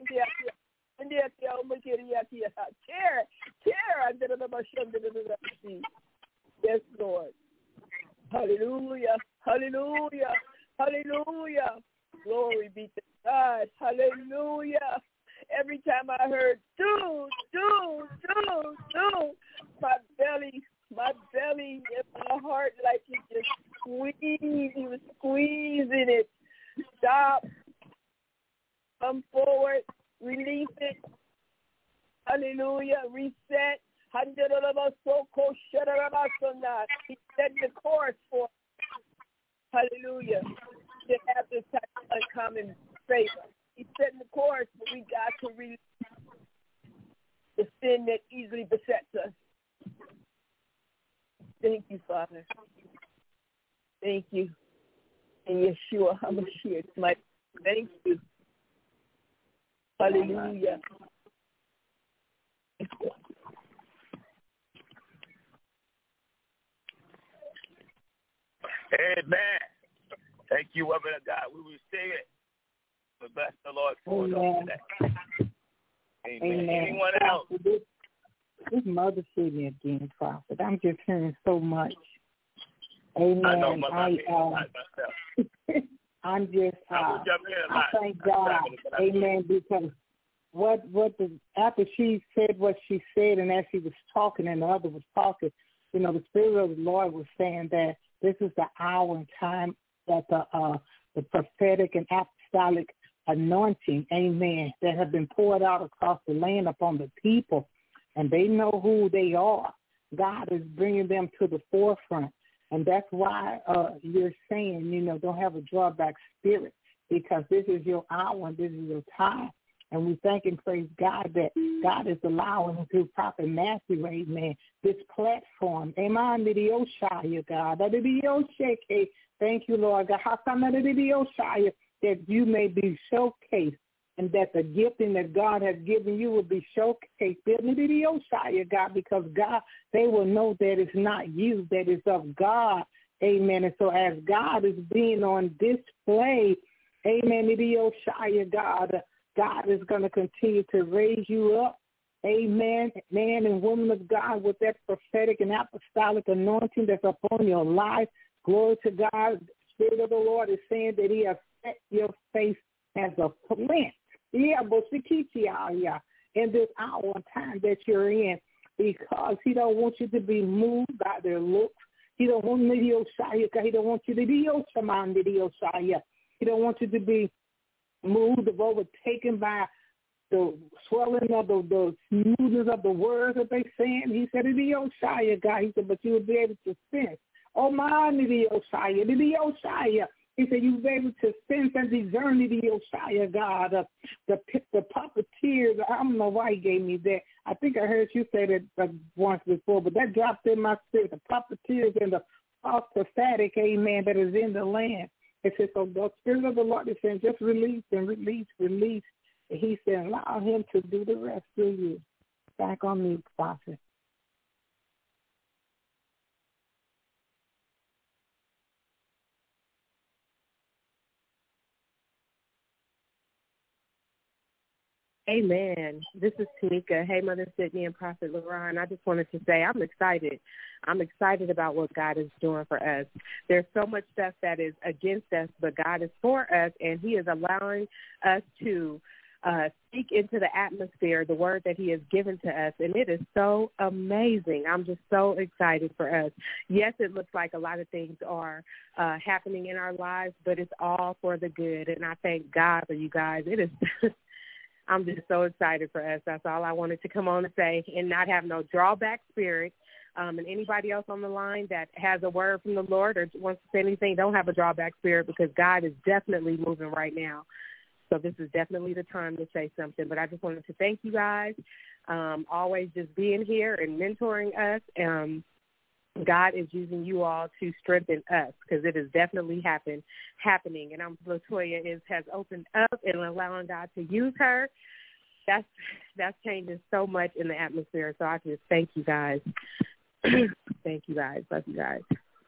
Yes, Lord. Hallelujah, hallelujah, hallelujah. Glory be to God. Hallelujah. Every time I heard, do, my belly and my heart, like it just squeezed. He was squeezing it. Stop. Come forward. Release it. Hallelujah. Reset. He set the course for us. Hallelujah. To have this type of uncommon favor. He's setting the course, but we got to release the sin that easily besets us. Thank you, Father. Thank you. And Yeshua HaMashiach, my thank you. Hallelujah. Amen. Thank you, woman of God. We receive it. We bless the Lord for it today. Amen. Amen. Anyone else? This Mother Sidney again, Prophet. I'm just hearing so much. Amen. I know myself. I'm just, I thank God. Amen. Because after she said what she said, and as she was talking and the other was talking, you know, the Spirit of the Lord was saying that this is the hour and time that the prophetic and apostolic anointing, amen, that have been poured out across the land upon the people, and they know who they are. God is bringing them to the forefront, and that's why you're saying, you know, don't have a drawback spirit, because this is your hour and this is your time. And we thank and praise God that God is allowing through Prophet Matthew, amen, this platform. Amen. God. Thank you, Lord God. That you may be showcased and that the gifting that God has given you will be showcased. God, because God, they will know that it's not you, that it's of God. Amen. And so as God is being on display, amen, God is going to continue to raise you up. Amen. Man and woman of God, with that prophetic and apostolic anointing that's upon your life. Glory to God. The Spirit of the Lord is saying that he has set your face as a flint. In this hour and time that you're in, because he don't want you to be moved by their looks. He don't want you to be He don't want you to be He don't want you to be moved or overtaken by the swelling of the smoothness of the words that they saying. He said, God. He said, but you will be able to sense. Oh, my, he said, you'll be able to sense and discern God. The puppeteers, I don't know why he gave me that. I think I heard you say that once before, but that dropped in my spirit. The puppeteers and the false prophetic, amen, that is in the land. It says, so the Spirit of the Lord is saying, just release and release. He said, allow him to do the rest through you. Back on me, prophet. Amen. This is Tamika. Hey, Mother Sydney and Prophet LaRon. I just wanted to say I'm excited. I'm excited about what God is doing for us. There's so much stuff that is against us, but God is for us, and he is allowing us to speak into the atmosphere, the word that he has given to us, and it is so amazing. I'm just so excited for us. Yes, it looks like a lot of things are happening in our lives, but it's all for the good, and I thank God for you guys. It is I'm just so excited for us. That's all I wanted to come on and say, and not have no drawback spirit. And anybody else on the line that has a word from the Lord or wants to say anything, don't have a drawback spirit, because God is definitely moving right now. So this is definitely the time to say something. But I just wanted to thank you guys, always just being here and mentoring us. God is using you all to strengthen us, because it is definitely happening. And Latoya has opened up and allowing God to use her. That's changing so much in the atmosphere. So I just thank you guys. Thank you guys. Love you guys.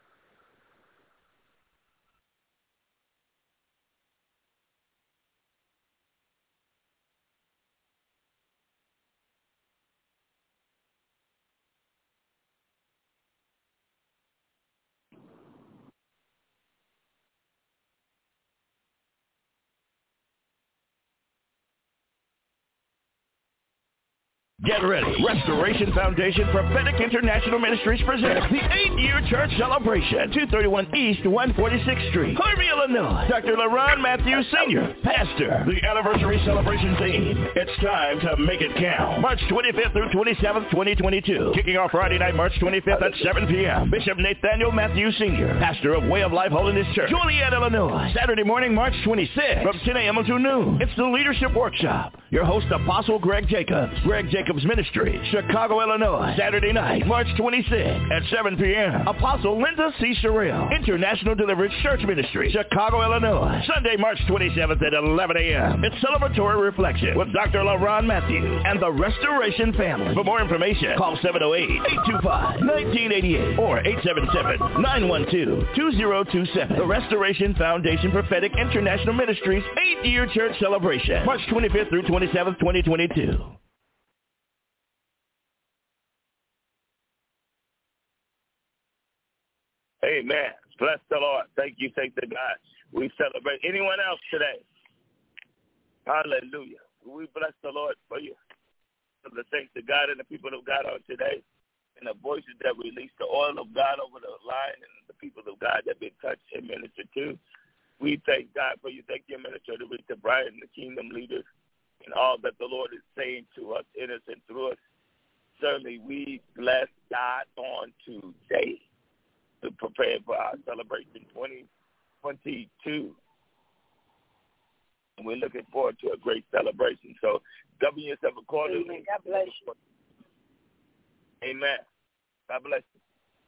Get ready. Restoration Foundation Prophetic International Ministries presents the 8-year church celebration. 231 East 146th Street, Harvey, Illinois. Dr. LaRon Matthews Sr., pastor. The anniversary celebration theme, it's time to make it count. March 25th through 27th, 2022. Kicking off Friday night, March 25th at 7 p.m. Bishop Nathaniel Matthews Sr., pastor of Way of Life Holiness Church, Joliet, Illinois. Saturday morning, March 26th from 10 a.m. until noon. It's the Leadership Workshop. Your host, Apostle Greg Jacobs. Greg Jacobs Ministry, Chicago, Illinois. Saturday night, March 26th at 7 p.m. Apostle Linda C. Sherrill, International Deliverance Church Ministry, Chicago, Illinois. Sunday, March 27th at 11 a.m. It's Celebratory Reflection with Dr. LaRon Matthews and the Restoration Family. For more information, call 708-825-1988 or 877-912-2027. The Restoration Foundation Prophetic International Ministries 8-year church celebration, March 25th through 27th, 2022. Amen. Bless the Lord. Thank you, thank the God. We celebrate. Anyone else today? Hallelujah. We bless the Lord for you. For the thanks to God and the people of God on today, and the voices that release the oil of God over the line, and the people of God that been touched and ministered to. We thank God for you. Thank you, Minister Rita Bryan, the kingdom leaders, and all that the Lord is saying to us, in us, and through us. Certainly, we bless God on today to prepare for our celebration 2022. And we're looking forward to a great celebration. So govern yourself accordingly. Amen. God bless you. Amen. God bless you.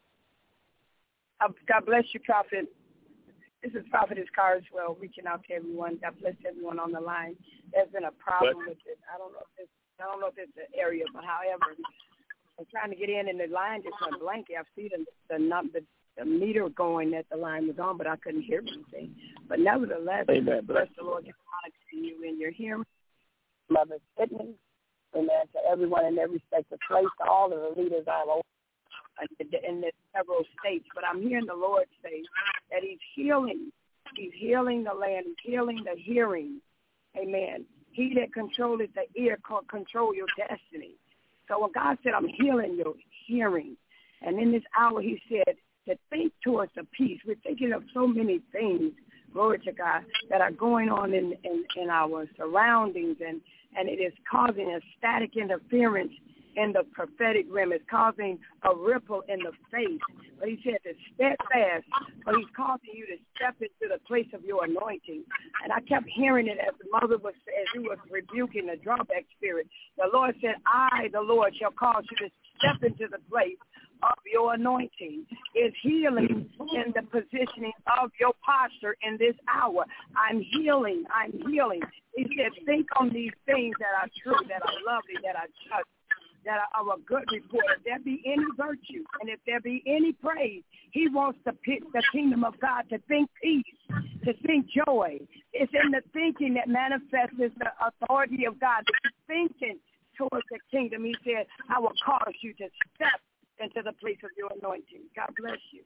God bless you, Prophet. This is Prophetess Carswell reaching out to everyone. God bless everyone on the line. There's been a problem with it. I don't know if it's the area, but however, I'm trying to get in, and the line just went blank. I've seen the meter going that the line was on, but I couldn't hear anything. But nevertheless, Amen. bless the Lord, give honor to you in your hearing. Mother Pittman, amen, to everyone in their respective place, to all of the leaders all over in the several states. But I'm hearing the Lord say that he's healing. He's healing the land. He's healing the hearing. Amen. He that controlleth the ear can control your destiny. So when God said, I'm healing your hearing, and in this hour he said to think towards the peace. We're thinking of so many things, glory to God, that are going on in our surroundings, and it is causing a static interference in the prophetic realm. It's causing a ripple in the faith. But he said to step fast, but he's causing you to step into the place of your anointing. And I kept hearing it as the mother was, as he was rebuking the drawback spirit. The Lord said, I, the Lord, shall cause you to step into the place of your anointing. Is healing in the positioning of your posture in this hour. I'm healing. He said, think on these things that are true, that are lovely, that are just, that are a good report. If there be any virtue and if there be any praise, he wants the kingdom of God to think peace, to think joy. It's in the thinking that manifests the authority of God. Thinking towards the kingdom, he said, I will cause you to step into the place of your anointing. God bless you.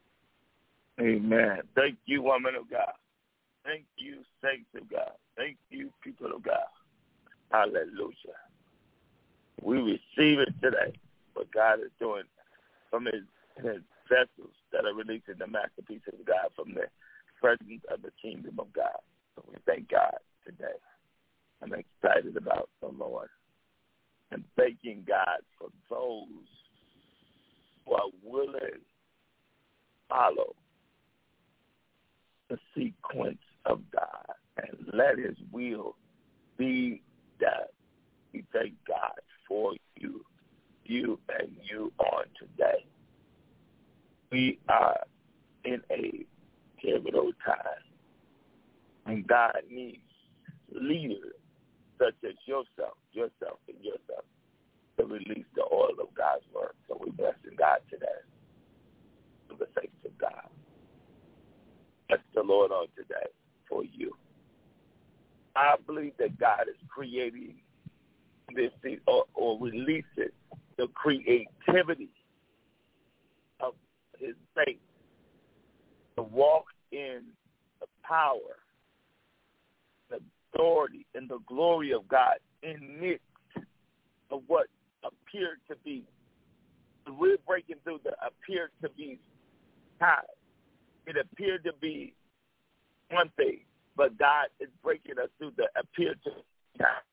Amen. Thank you, woman of God. Thank you, saints of God. Thank you, people of God. Hallelujah. We receive it today, what God is doing from his vessels that are releasing the masterpiece of God from the presence of the kingdom of God. So we thank God today. I'm excited about the Lord and thanking God for those who are willing to follow the sequence of God and let his will be done. We thank God for you and you on today. We are in a pivotal time, and God needs leaders such as yourself, to release the oil of God's word. So we're blessing God today for the saints of God. Bless the Lord on today for you. I believe that God is creating this or releasing the creativity of his faith to walk in the power, the authority, and the glory of God in midst of what appeared to be. We're breaking through the appeared to be time. It appeared to be one thing, but God is breaking us through the appeared to be time.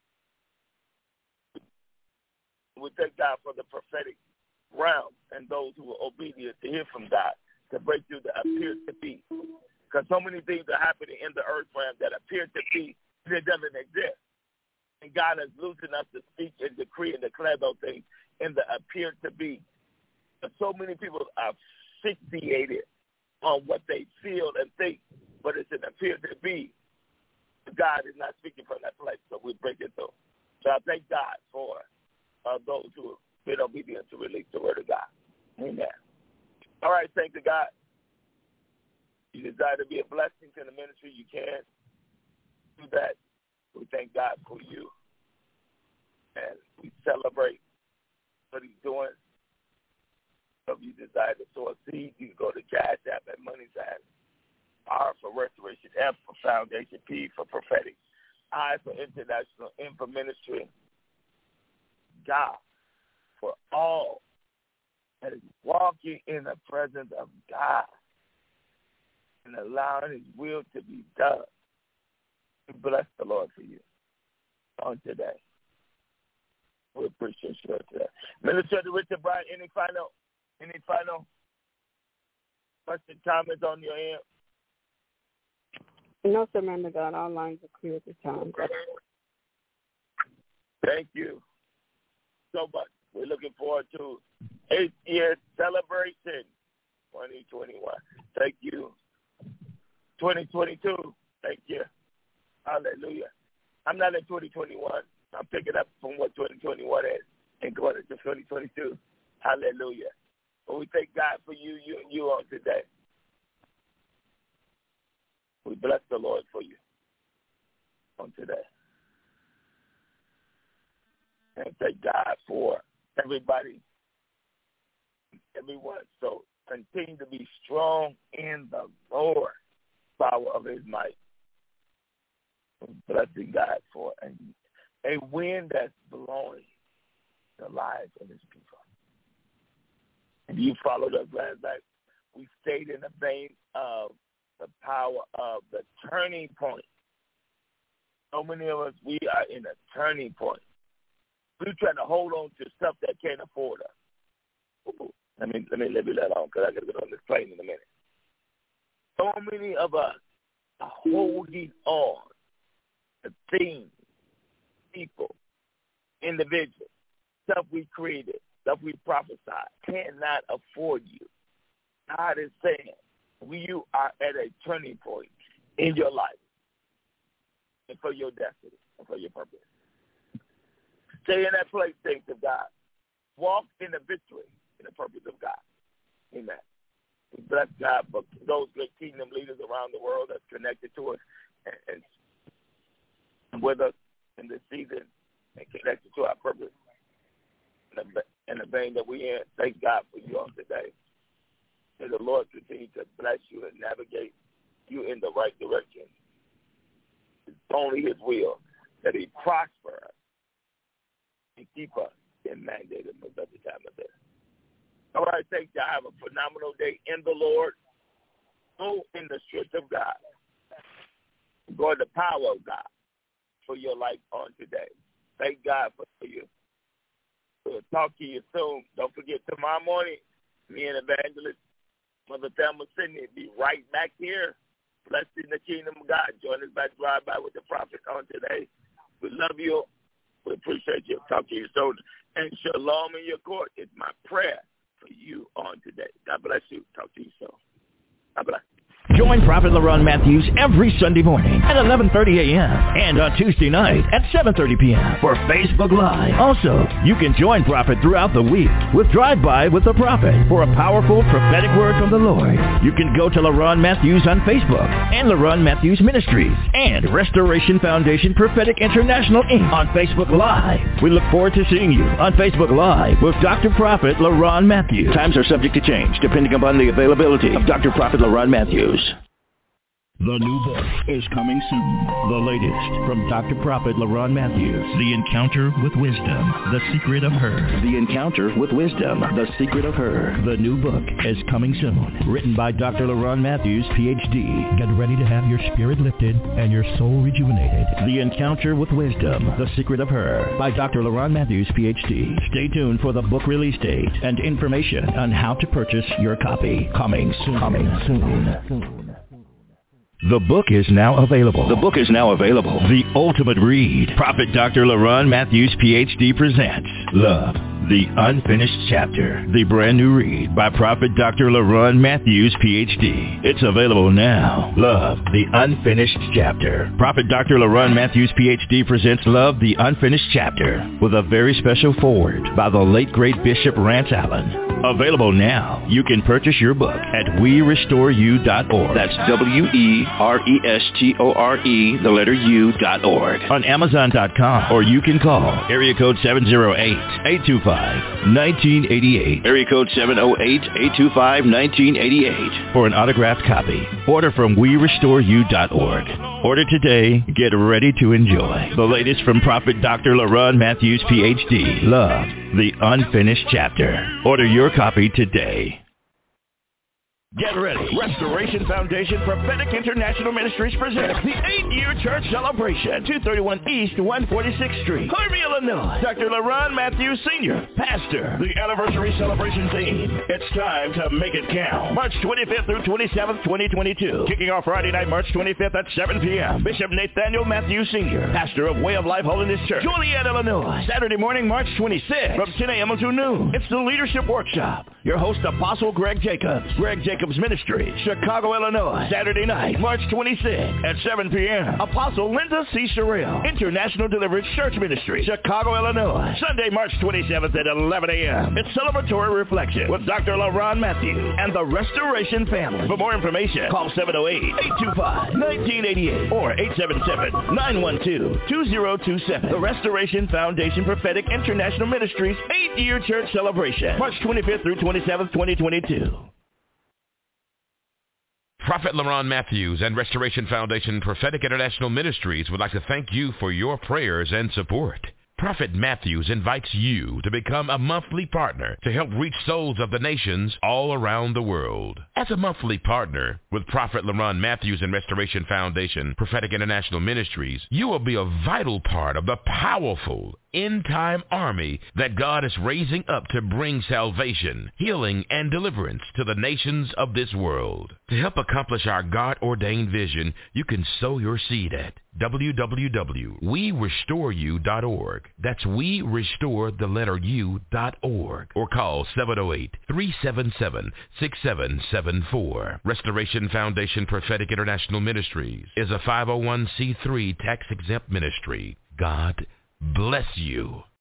We thank God for the prophetic realm and those who are obedient to hear from God to break through the appeared to be. Because so many things are happening in the earth realm that appear to be, and it doesn't exist. And God has loosened us to speak and decree and declare those things in the appeared to be. But so many people are fixated on what they feel and think, but it's an appeared to be. God is not speaking from that place, so we break it through. So I thank God for those who have been obedient to release the word of God. Amen. All right, thank God. You desire to be a blessing to the ministry, you can do that. We thank God for you. And we celebrate what he's doing. So if you desire to sow a seed, you can go to Cash App at Money Sign. R for Restoration, F for Foundation, P for Prophetic, I for International, M for Ministry. God for all that is walking in the presence of God and allowing his will to be done. We bless the Lord for you on today. We appreciate you today. Minister Richard Bryant, any final question, comments on your end? No, sir, man of God. All lines are clear at this time. Thank you so much. We're looking forward to 8th year celebration 2021. Thank you. 2022. Thank you. Hallelujah. I'm not in 2021. I'm picking up from what 2021 is and going into 2022. Hallelujah. But we thank God for you on today. We bless the Lord for you on today. And thank God for everybody, everyone. So continue to be strong in the Lord, power of his might. Blessing God for a wind that's blowing the lives of his people. And you followed us last night. We stayed in the vein of the power of the turning point. So many of us, we are in a turning point. We're trying to hold on to stuff that can't afford us. Ooh, let me leave it alone because I got to get on this plane in a minute. So many of us are holding on to things, people, individuals, stuff we created, stuff we prophesied, cannot afford you. God is saying, you are at a turning point in your life and for your destiny and for your purpose. Stay in that place, saints of God. Walk in the victory and the purpose of God. Amen. We bless God for those great kingdom leaders around the world that's connected to us and with us in this season and connected to our purpose in the vein that we in. Thank God for you all today. May the Lord continue to bless you and navigate you in the right direction. It's only his will that he prosper us and keep us in mandated most of the time of this. All right, thank you. Have a phenomenal day in the Lord. Go in the strength of God. Go in the power of God for your life on today. Thank God for you. We'll talk to you soon. Don't forget, tomorrow morning, me and Evangelist Mother Thelma Sidney be right back here, blessed in the kingdom of God. Join us by Drive By with the Prophet on today. We love you. We appreciate you. Talk to you soon. And shalom in your court is my prayer for you on today. God bless you. Talk to you soon. God bless. Join Prophet LaRon Matthews every Sunday morning at 11:30 a.m. and on Tuesday night at 7:30 p.m. for Facebook Live. Also, you can join Prophet throughout the week with Drive-By with the Prophet for a powerful prophetic word from the Lord. You can go to LaRon Matthews on Facebook and LaRon Matthews Ministries and Restoration Foundation Prophetic International Inc. on Facebook Live. We look forward to seeing you on Facebook Live with Dr. Prophet LaRon Matthews. Times are subject to change depending upon the availability of Dr. Prophet LaRon Matthews. The new book is coming soon. The latest from Dr. Prophet LaRon Matthews. The Encounter with Wisdom, The Secret of Her. The Encounter with Wisdom, The Secret of Her. The new book is coming soon. Written by Dr. LaRon Matthews, Ph.D. Get ready to have your spirit lifted and your soul rejuvenated. The Encounter with Wisdom, The Secret of Her by Dr. LaRon Matthews, Ph.D. Stay tuned for the book release date and information on how to purchase your copy. Coming soon. The book is now available. The Ultimate Read. Prophet Dr. LaRon Matthews, Ph.D. presents Love, the Unfinished Chapter. The brand new read by Prophet Dr. LaRon Matthews, Ph.D. It's available now. Love, the Unfinished Chapter. Prophet Dr. LaRon Matthews, Ph.D. presents Love, the Unfinished Chapter with a very special foreword by the late great Bishop Rance Allen. Available now. You can purchase your book at WeRestoreYou.org. That's WeRestore.org. On Amazon.com, or you can call area code 708-825-1988. Area code 708-825-1988 for an autographed copy. Order from WeRestoreYou.org. Order today. Get ready to enjoy the latest from Prophet Dr. LaRon Matthews, Ph.D. Love, the Unfinished Chapter. Order your copy today. Get ready. Restoration Foundation Prophetic International Ministries presents the 8-year church celebration. 231 East 146th Street, Harvey, Illinois. Dr. LaRon Matthews Sr., pastor. The anniversary celebration theme, it's time to make it count. March 25th through 27th, 2022. Kicking off Friday night, March 25th at 7 p.m. Bishop Nathaniel Matthews Sr., pastor of Way of Life Holiness Church, Joliet, Illinois. Saturday morning, March 26th from 10 a.m. until noon. It's the Leadership Workshop. Your host, Apostle Greg Jacobs. Greg Jacobs Ministry, Chicago, Illinois. Saturday night, March 26th at 7 p.m. Apostle Linda C. Sherrill, International Deliverance Church Ministry, Chicago, Illinois. Sunday, March 27th at 11 a.m. It's Celebratory Reflection with Dr. LaRon Matthews and the Restoration Family. For more information, call 708-825-1988 or 877-912-2027. The Restoration Foundation Prophetic International Ministries 8-year church celebration, March 25th through 27th, 2022. Prophet LaRon Matthews and Restoration Foundation Prophetic International Ministries would like to thank you for your prayers and support. Prophet Matthews invites you to become a monthly partner to help reach souls of the nations all around the world. As a monthly partner with Prophet LaRon Matthews and Restoration Foundation Prophetic International Ministries, you will be a vital part of the powerful end-time army that God is raising up to bring salvation, healing, and deliverance to the nations of this world. To help accomplish our God-ordained vision, you can sow your seed at www.werestoreyou.org. That's werestoreyou.org. Or call 708-377-6774. Restoration Foundation Prophetic International Ministries is a 501c3 tax-exempt ministry. God bless you.